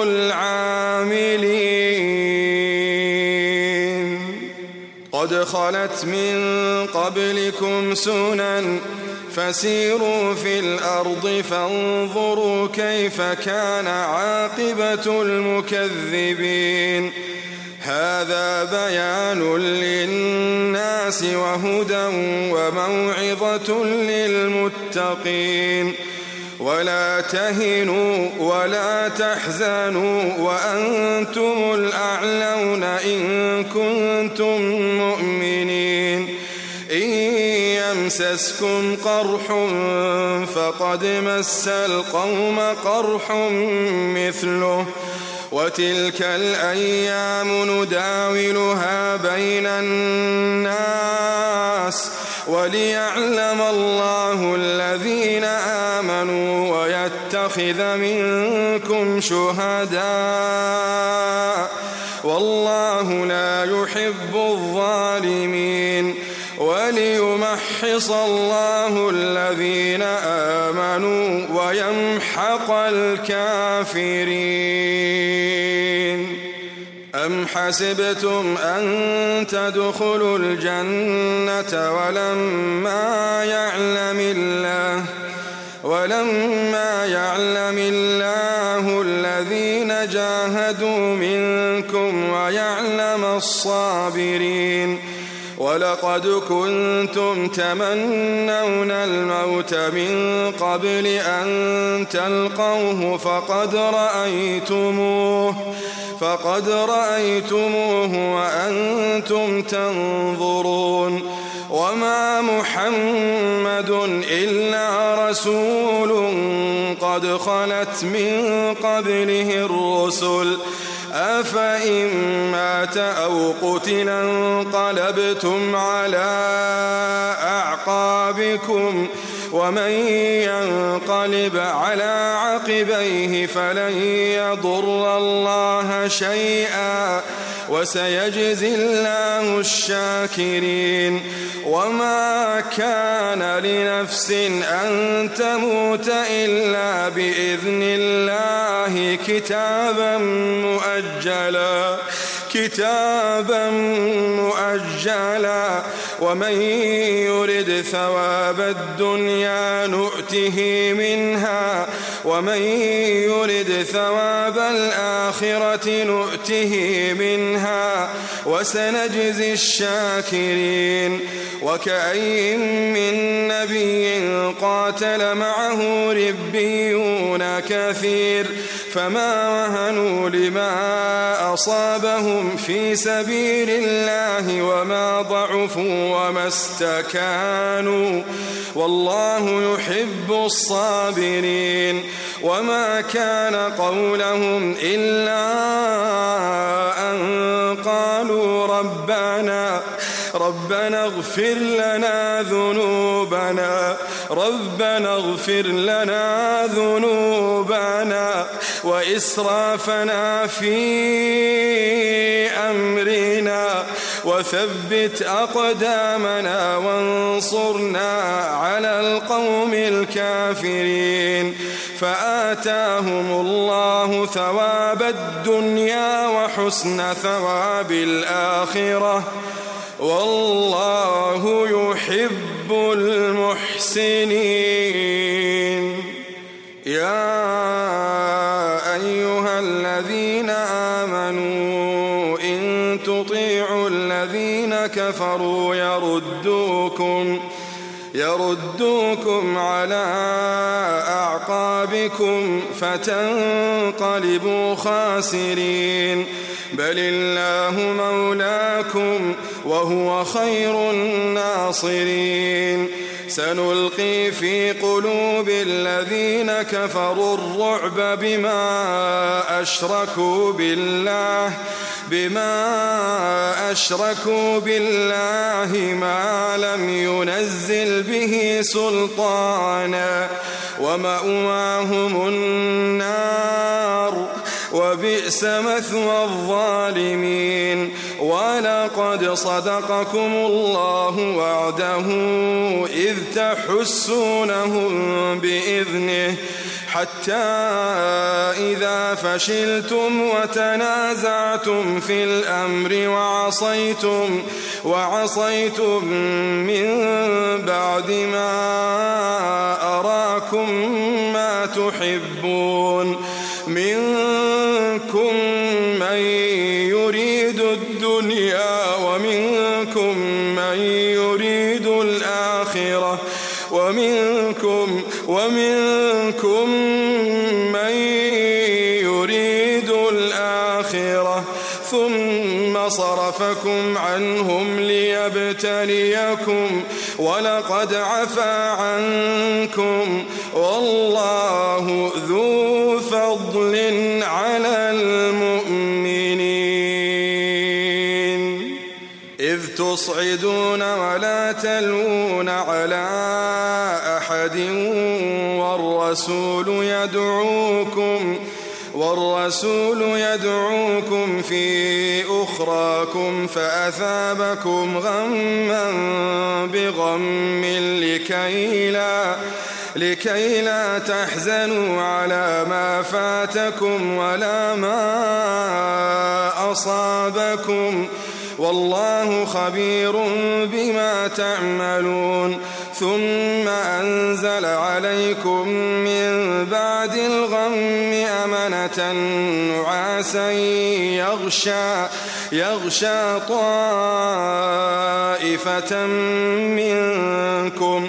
العاملين قد خلت من قبلكم سنن فسيروا في الأرض فانظروا كيف كان عاقبة المكذبين هذا بيان للناس وهدى وموعظة للمتقين ولا تهنوا ولا تحزنوا وأنتم الأعلون إن كنتم مؤمنين إن يمسسكم قرح فقد مس القوم قرح مثله وتلك الأيام نداولها بين الناس وليعلم الله الذين آمنوا ويتخذ منكم شهداء والله لا يحب الظالمين وليمحص الله الذين آمنوا ويمحق الكافرين أم حسبتم أن تدخلوا الجنة ولما يعلم الله ولما يعلم الله الذين جاهدوا منكم ويعلم الصابرين ولقد كنتم تمنون الموت من قبل أن تلقوه فقد رأيتموه فقد رأيتموه وأنتم تنظرون وما محمد إلا رسول قد خلت من قبله الرسل أفإن مات أو قتل انقلبتم على أعقابكم ومن ينقلب على عقبيه فلن يضر الله شيئا وسيجزي الله الشاكرين وما كان لنفس أن تموت إلا بإذن الله كتابا مؤجلا كتابا مؤجلا ومن يرد ثواب الدنيا نؤته منها ومن يرد ثواب الآخرة نؤته منها وسنجزي الشاكرين وكأين من نبي قاتل معه ربيون كثير فما وهنوا لما أصابهم في سبيل الله وما ضعفوا وما استكانوا والله يحب الصابرين وما كان قولهم إلا أن قالوا ربنا ربنا اغفر لنا ذنوبنا ربنا اغفر لنا ذنوبنا وإسرافنا في أمرنا وثبت أقدامنا وانصرنا على القوم الكافرين. فآتاهم الله ثواب الدنيا وحسن ثواب الآخرة والله يحب المحسنين. يا أيها الذين آمنوا إن تطيعوا الذين كفروا يردوكم يردوكم على أعقابكم فتنقلبوا خاسرين. بل الله مولاكم وهو خير الناصرين. سنلقي في قلوب الذين كفروا الرعب بما أشركوا بالله بما أشركوا بالله ما لم ينزل به سلطانا ومأواهم النار وبئس مثوى الظالمين. ولقد صدقكم الله وعده إذ تحسونهم بإذنه حتى إذا فشلتم وتنازعتم في الأمر وعصيتم وعصيتم من بعد ما أراكم ما تحبون منكم من يريد الدنيا ومنكم من يريد الآخرة ومنكم ومنكم من يريد الآخرة ثم صرفكم عنهم ليبتليكم ولقد عفا عنكم والله ذو فضل على المؤمنين. إذ تصعدون ولا تلوون على أحد والرسول يدعوكم والرسول يدعوكم في أخراكم فأثابكم غما بغم لكي لا لكي لا تحزنوا على ما فاتكم ولا ما أصابكم والله خبير بما تعملون. ثم أنزل عليكم من بعد الغم أمنة نعاسا يغشى يغشى طائفة منكم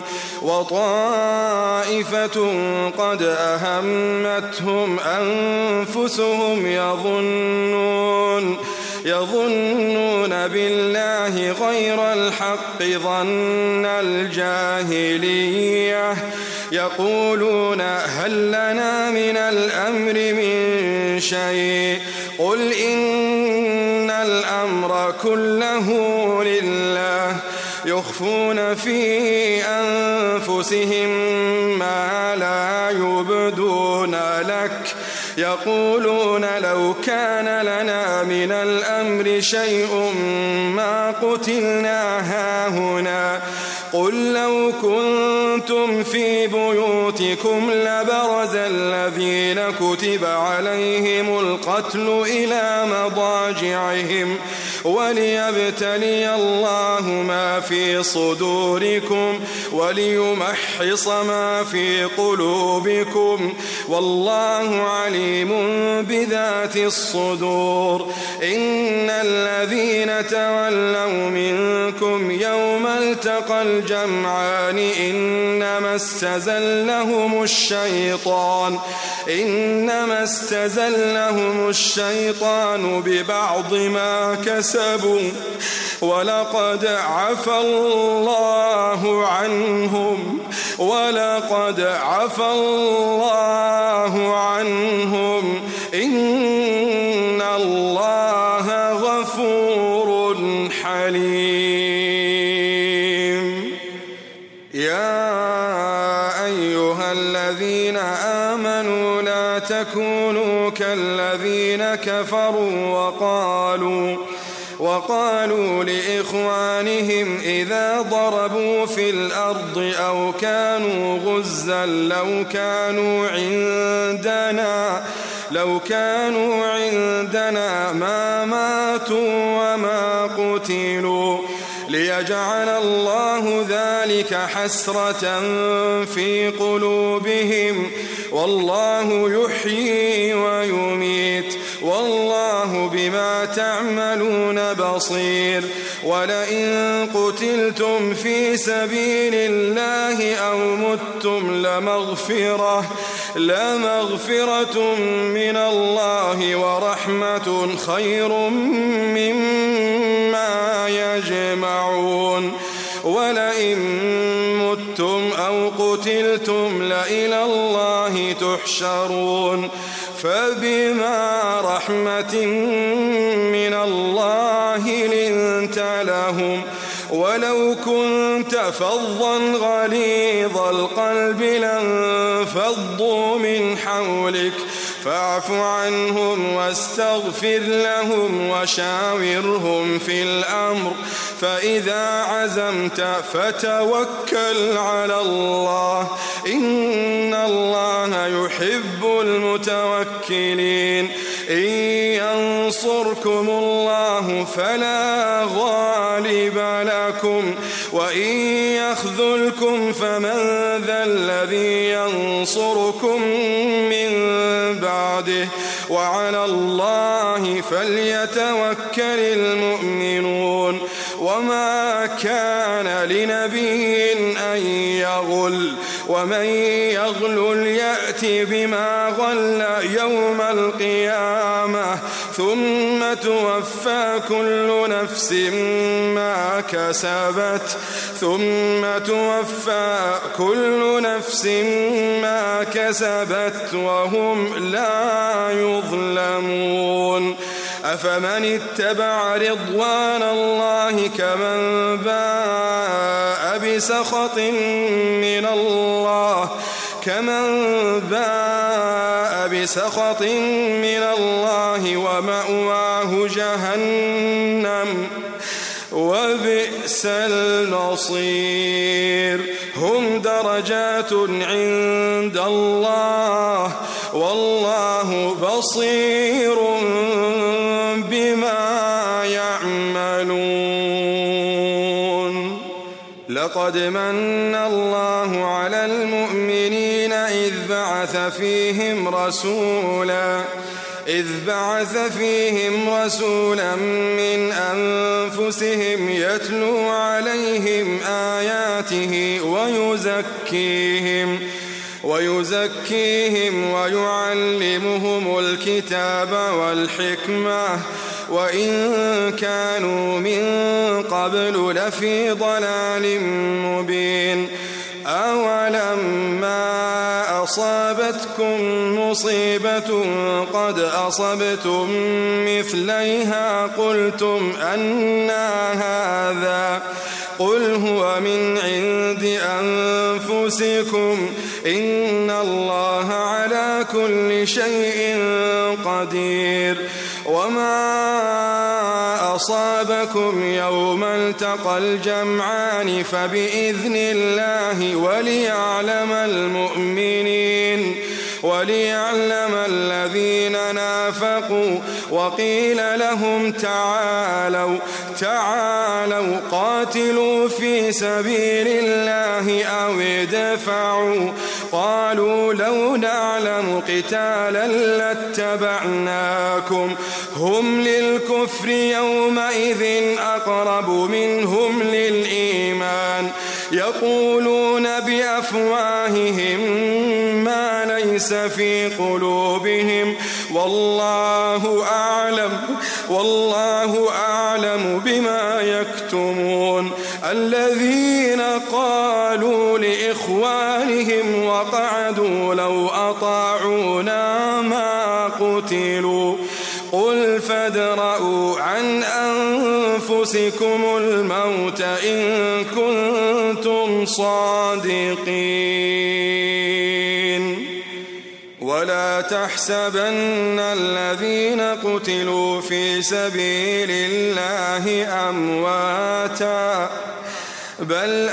وطائفة قد أهمتهم أنفسهم يظنون يظنون بالله غير الحق ظن الجاهلية يقولون هل لنا من الأمر من شيء قل إن الأمر كله لله يخفون في أنفسهم ما لا يبدون لك يقولون لو كان لنا من الأمر شيء ما قتلنا هاهنا قل لو كنتم في بيوتكم لبرز الذين كتب عليهم القتل إلى مضاجعهم وليبتلي الله ما في صدوركم وليمحص ما في قلوبكم والله عليم بذات الصدور. إن الذين تولوا منكم يوم التقى الجمعان إنما استزلهم الشيطان إنما استزلهم الشيطان ببعض ما كسبوا ولقد عفا الله عنهم ولقد عفا الله عنهم إن الله غفور حليم. يا كفروا وقالوا وقالوا لإخوانهم إذا ضربوا في الأرض أو كانوا غزا لو كانوا عندنا لو كانوا عندنا ما ماتوا وما قتلوا ليجعل الله ذلك حسرة في قلوبهم والله يحيي ويميت والله بما تعملون بصير. ولئن قتلتم في سبيل الله أو متم لمغفرة لمغفرة من الله ورحمة خير مما يجمعون. ولئن متم أو قتلتم لإلى الله تحشرون. فبما رحمة من الله لنت لهم ولو كنت فظا غليظ القلب لانفضوا من حولك فاعف عنهم واستغفر لهم وشاورهم في الأمر فإذا عزمت فتوكل على الله إن الله يحب المتوكلين. إن ينصركم الله فلا غالب لكم وإن يخذلكم فمن ذا الذي ينصركم من بعده وعلى الله فليتوكل المؤمنون. وما كان لنبي أن يغل ومن يغل يأت بما غل يوم القيامة ثم توفى كل نفس ما كسبت ثم توفى كل نفس ما كسبت وهم لا يظلمون. أفمن اتبع رضوان الله كمن باء بسخط من الله كمن باء بسخط من الله ومأواه جهنم وبئس المصير. هم درجات عند الله والله بصير بما يعملون. لقد من الله على المؤمنين إذ بعث فيهم رسولا إذ بعث فيهم رسولا من أنفسهم يتلو عليهم آياته ويزكيهم ويزكيهم ويعلمهم الكتاب والحكمة وإن كانوا من قبل لفي ضلال مبين. أولما أصابتكم مصيبة قد أصبتم مثليها قلتم أنى هذا قل هو من عند أنفسكم إن الله على كل شيء قدير. وما أصابكم يوم التقى الجمعان فبإذن الله وليعلم المؤمنين وليعلم الذين نافقوا. وقيل لهم تعالوا تعالوا قاتلوا في سبيل الله أو ادفعوا قالوا لو نعلم قتالا لاتبعناكم هم للكفر يومئذ أقرب منهم للإيمان يقولون بأفواههم ما ليس في قلوبهم والله أعلم والله أعلم بما يكتمون. الذين قالوا لإخوانهم وقعدوا لو أطاعونا ما قتلوا قل فادرءوا عن أنفسكم الموت إن كنتم صادقين. ولا تحسبن الذين قتلوا في سبيل الله أمواتا بل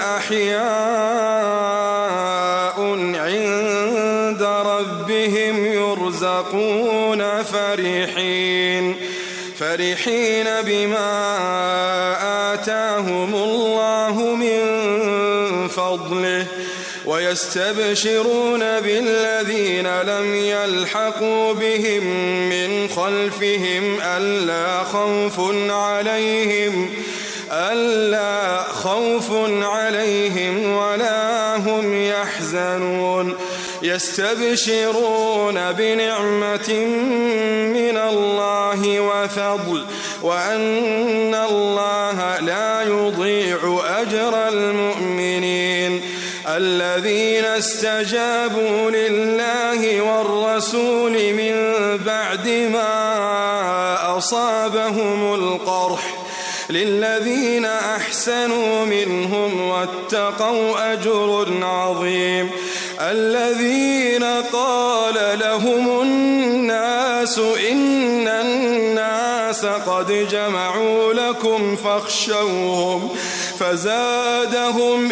أحياء عند ربهم يرزقون فرحين فرحين بما آتاهم الله من فضله ويستبشرون بالذين لم يلحقوا بهم من خلفهم ألا خوف عليهم ألا خوف عليهم ولا هم يحزنون يستبشرون بنعمة من الله وفضل وأن الله لا يضيع أجر المؤمنين الذين استجابوا لله والرسول من بعد ما أصابهم القرح للذين أحسنوا منهم واتقوا أجر عظيم الذين قال لهم الناس إن الناس قد جمعوا لكم فاخشوهم فزادهم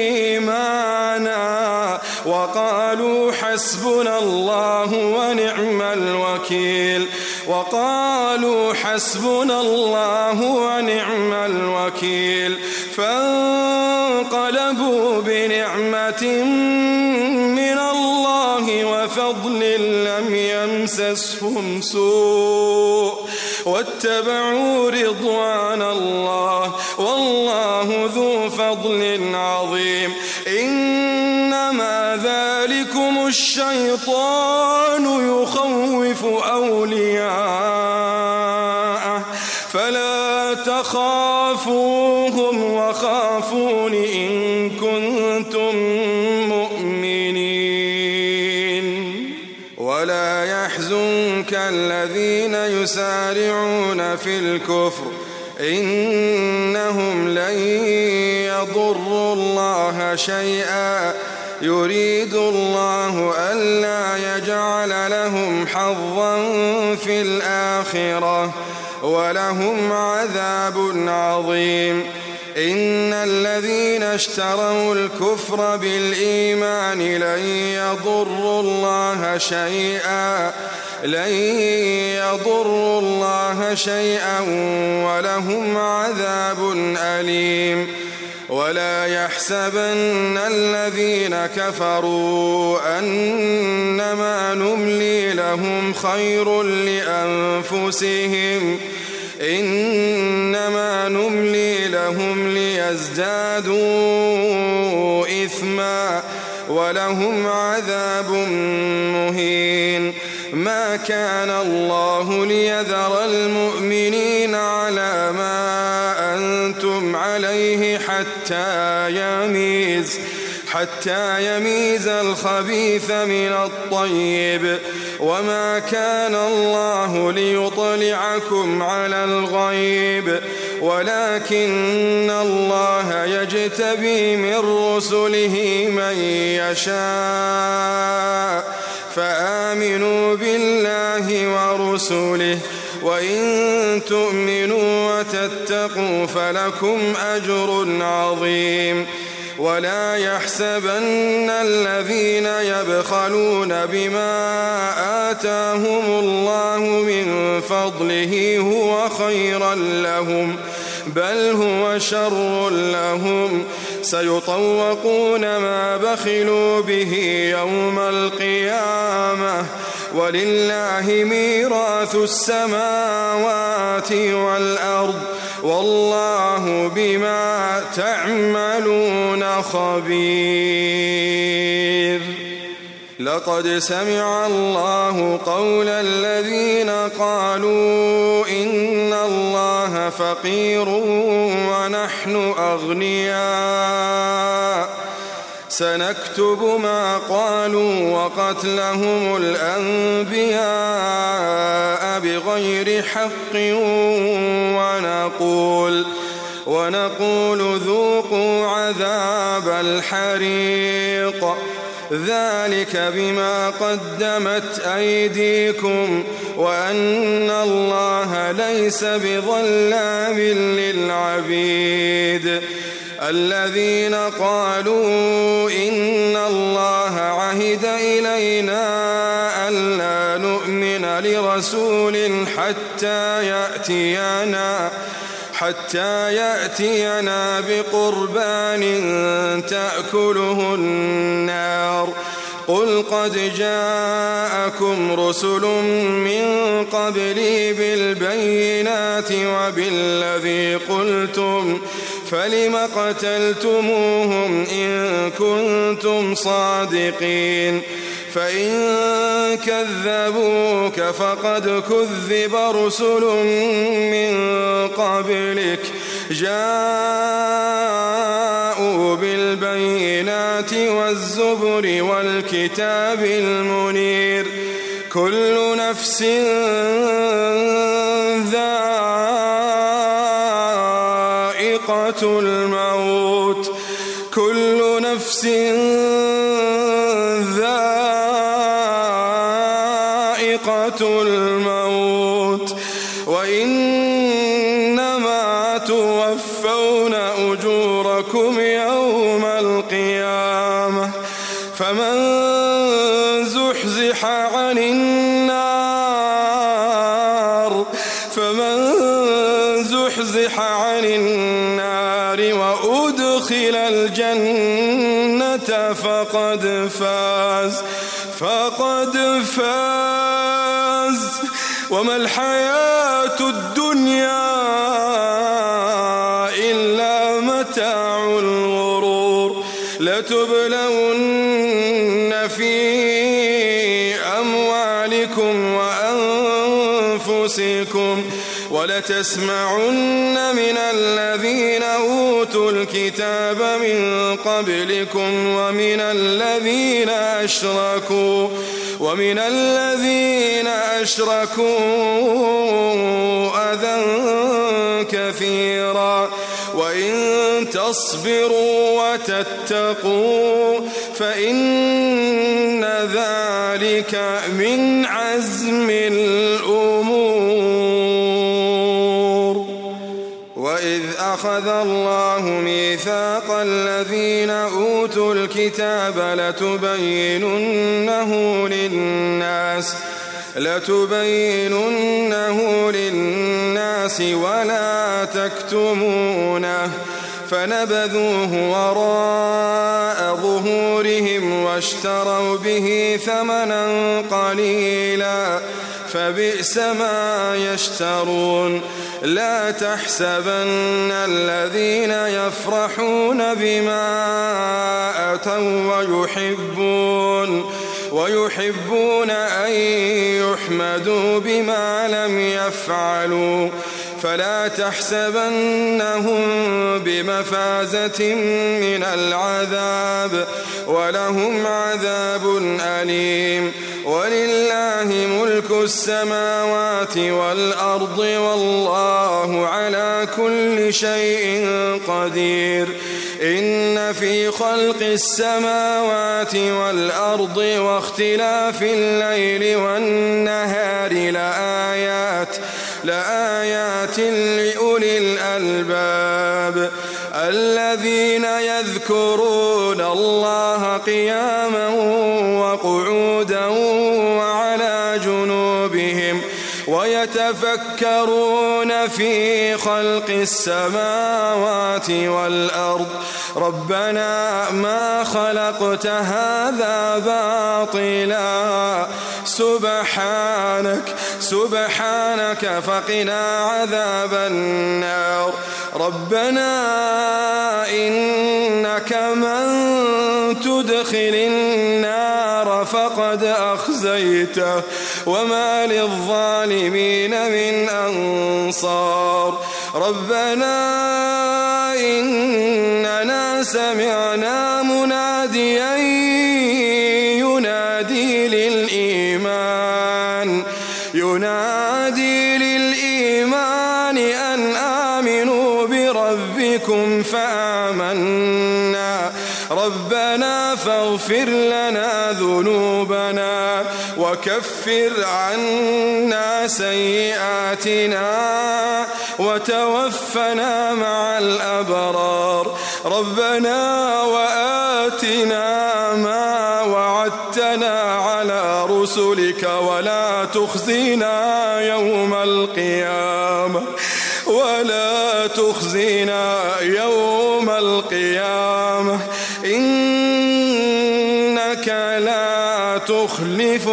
إيمانا وقالوا حسبنا الله ونعم الوكيل وقالوا حسبنا الله ونعم الوكيل فانقلبوا بنعمة من الله وفضل لم يمسسهم سوء واتبعوا رضوان الله والله ذو فضل عظيم إنما ذلكم الشيطان يخوف أولياءه فلا تخافوهم وخافون إن كنتم مؤمنين ولا يحزنك الذين يسارعون في الكفر إنهم لن يضروا الله شيئا يريد الله ألا يجعل لهم حظا في الآخرة ولهم عذاب عظيم إن الذين اشتروا الكفر بالإيمان لن يضروا الله شيئا لن يضروا الله شيئا ولهم عذاب أليم ولا يحسبن الذين كفروا أنما نملي لهم خير لأنفسهم إنما نملي لهم ليزدادوا إثما ولهم عذاب مهين ما كان الله ليذر المؤمنين على ما أنتم عليه حتى يميز حتى يميز الخبيث من الطيب وما كان الله ليطلعكم على الغيب ولكن الله يجتبي من رسله من يشاء فآمنوا بالله ورسله وإن تؤمنوا وتتقوا فلكم أجر عظيم ولا يحسبن الذين يبخلون بما آتاهم الله من فضله هو خيرا لهم بل هو شر لهم سيطوقون ما بخلوا به يوم القيامة ولله ميراث السماوات والأرض والله بما تعملون خبير لقد سمع الله قول الذين قالوا إن الله فقير ونحن أغنياء سنكتب ما قالوا وقتلهم الأنبياء بغير حق ونقول ونقول ذوقوا عذاب الحريق ذلك بما قدمت أيديكم وأن الله ليس بظلام للعبيد. الذين قالوا إن الله عهد إلينا ألا نؤمن لرسول حتى يأتينا حتى يأتينا بقربان تأكله النار قل قد جاءكم رسل من قبلي بالبينات وبالذي قلتم فلم قتلتموهم إن كنتم صادقين فإن كذبوك فقد كذب رسل من قبلك جاءوا بالبينات والزبر والكتاب المنير كل نفس ذائقة الموت كل نفس ذائقة الموت وإنما توفون أجوركم يوم القيامة فمن زحزح عن النار فمن زحزح عن النار وأدخل الجنة فقد فاز فقد فاز وما الحياة الدنيا إلا متاع الغرور لتبلون في أموالكم وأنفسكم ولتسمعن من الذين أوتوا الكتاب من قبلكم ومن الذين أشركوا ومن الذين أشركوا أذى كثيرا وإن تصبروا وتتقوا فإن ذلك من عزم الأمور. وإذ أخذ الله ميثاق الذين أوتوا الكتاب لتبيننه للناس لتبيننه للناس ولا تكتمونه فنبذوه وراء ظهورهم واشتروا به ثمنا قليلا فبئس ما يشترون. لا تحسبن الذين يفرحون بما أتوا ويحبون ويحبون أن يحمدوا بما لم يفعلوا فلا تحسبنهم بمفازة من العذاب ولهم عذاب أليم. ولله ملك السماوات والأرض والله على كل شيء قدير. إن في خلق السماوات والأرض واختلاف الليل والنهار لآيات لآيات لأولي الألباب الذين يذكرون الله قياما وقعودا وعلى جنوبهم ويتفكرون في خلق السماوات والأرض ربنا ما خلقت هذا باطلا سبحانك سبحانك فقنا عذاب النار. ربنا إنك من تدخل النار فقد أخزيته وما للظالمين من أنصار. ربنا إننا سمعنا مناديا ينادي للإيمان ينادي للإيمان أن آمنوا بربكم فآمنا ربنا فاغفر لنا ذنوبنا وكفر عنا سيئاتنا وتوفنا مع الأبرار ربنا وآتنا ما وعدتنا على رسلك ولا تخزنا يوم القيامة ولا تخزنا يوم القيامة إنك لا تخلف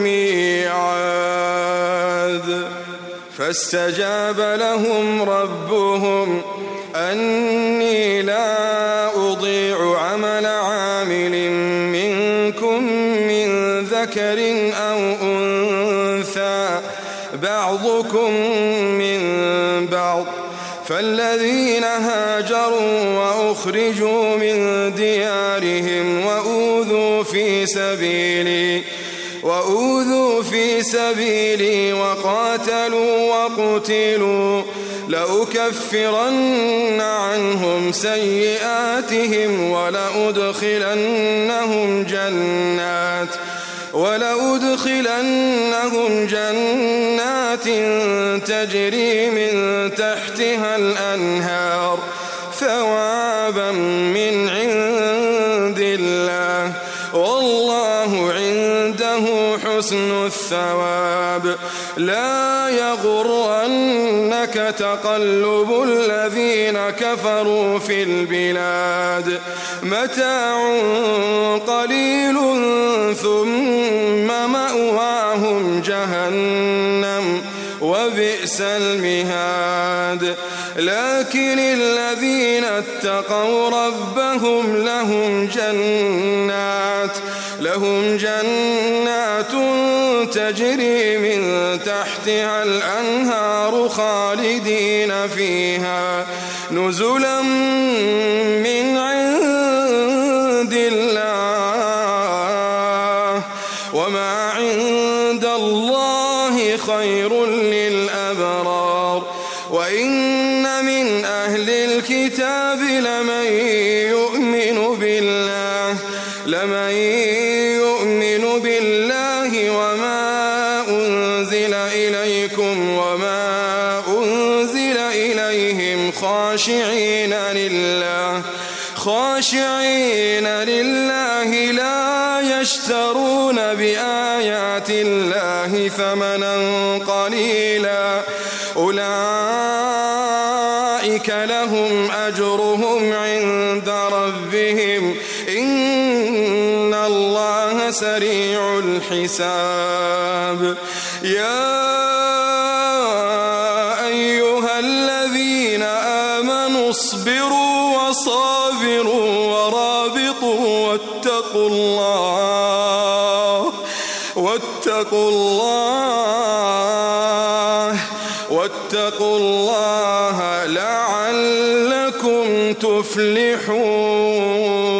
الميعاد. فاستجاب لهم ربهم أني لا أضيع عمل عامل منكم من ذكر أو أنثى بعضكم من بعض فالذين هاجروا وأخرجوا من ديارهم وأوذوا في سبيلي وأوذوا في سبيلي وقاتلوا وقتلوا لأكفرن عنهم سيئاتهم ولأدخلنهم جنات ولأدخلنهم جنات تجري من تحتها الأنهار ثوابا من عند الله والله عنده حسن الثواب. لا يغرنك تقلب الذين كفروا في البلاد متاع قليل ثم مأواهم جهنم وبئس المهاد. لكن الذين اتقوا ربهم لهم جنات لهم جنات تجري من تحتها الأنهار خالدين فيها نزلا من عند الله وما عند الله خير للأبرار. وإن من أهل الكتاب لمن يؤمن بالله لمن يؤمن بالله وما أنزل إليكم وما أنزل إليهم خاشعين لله خاشعين لله لا يشترون بآيات الله ثمنا قليلا أولئك لهم أجرهم عند ربهم إن الله سريع الحساب. يا أيها الذين آمنوا اصبروا وصابروا ورابطوا واتقوا الله واتقوا الله واتقوا الله لعلكم تفلحون.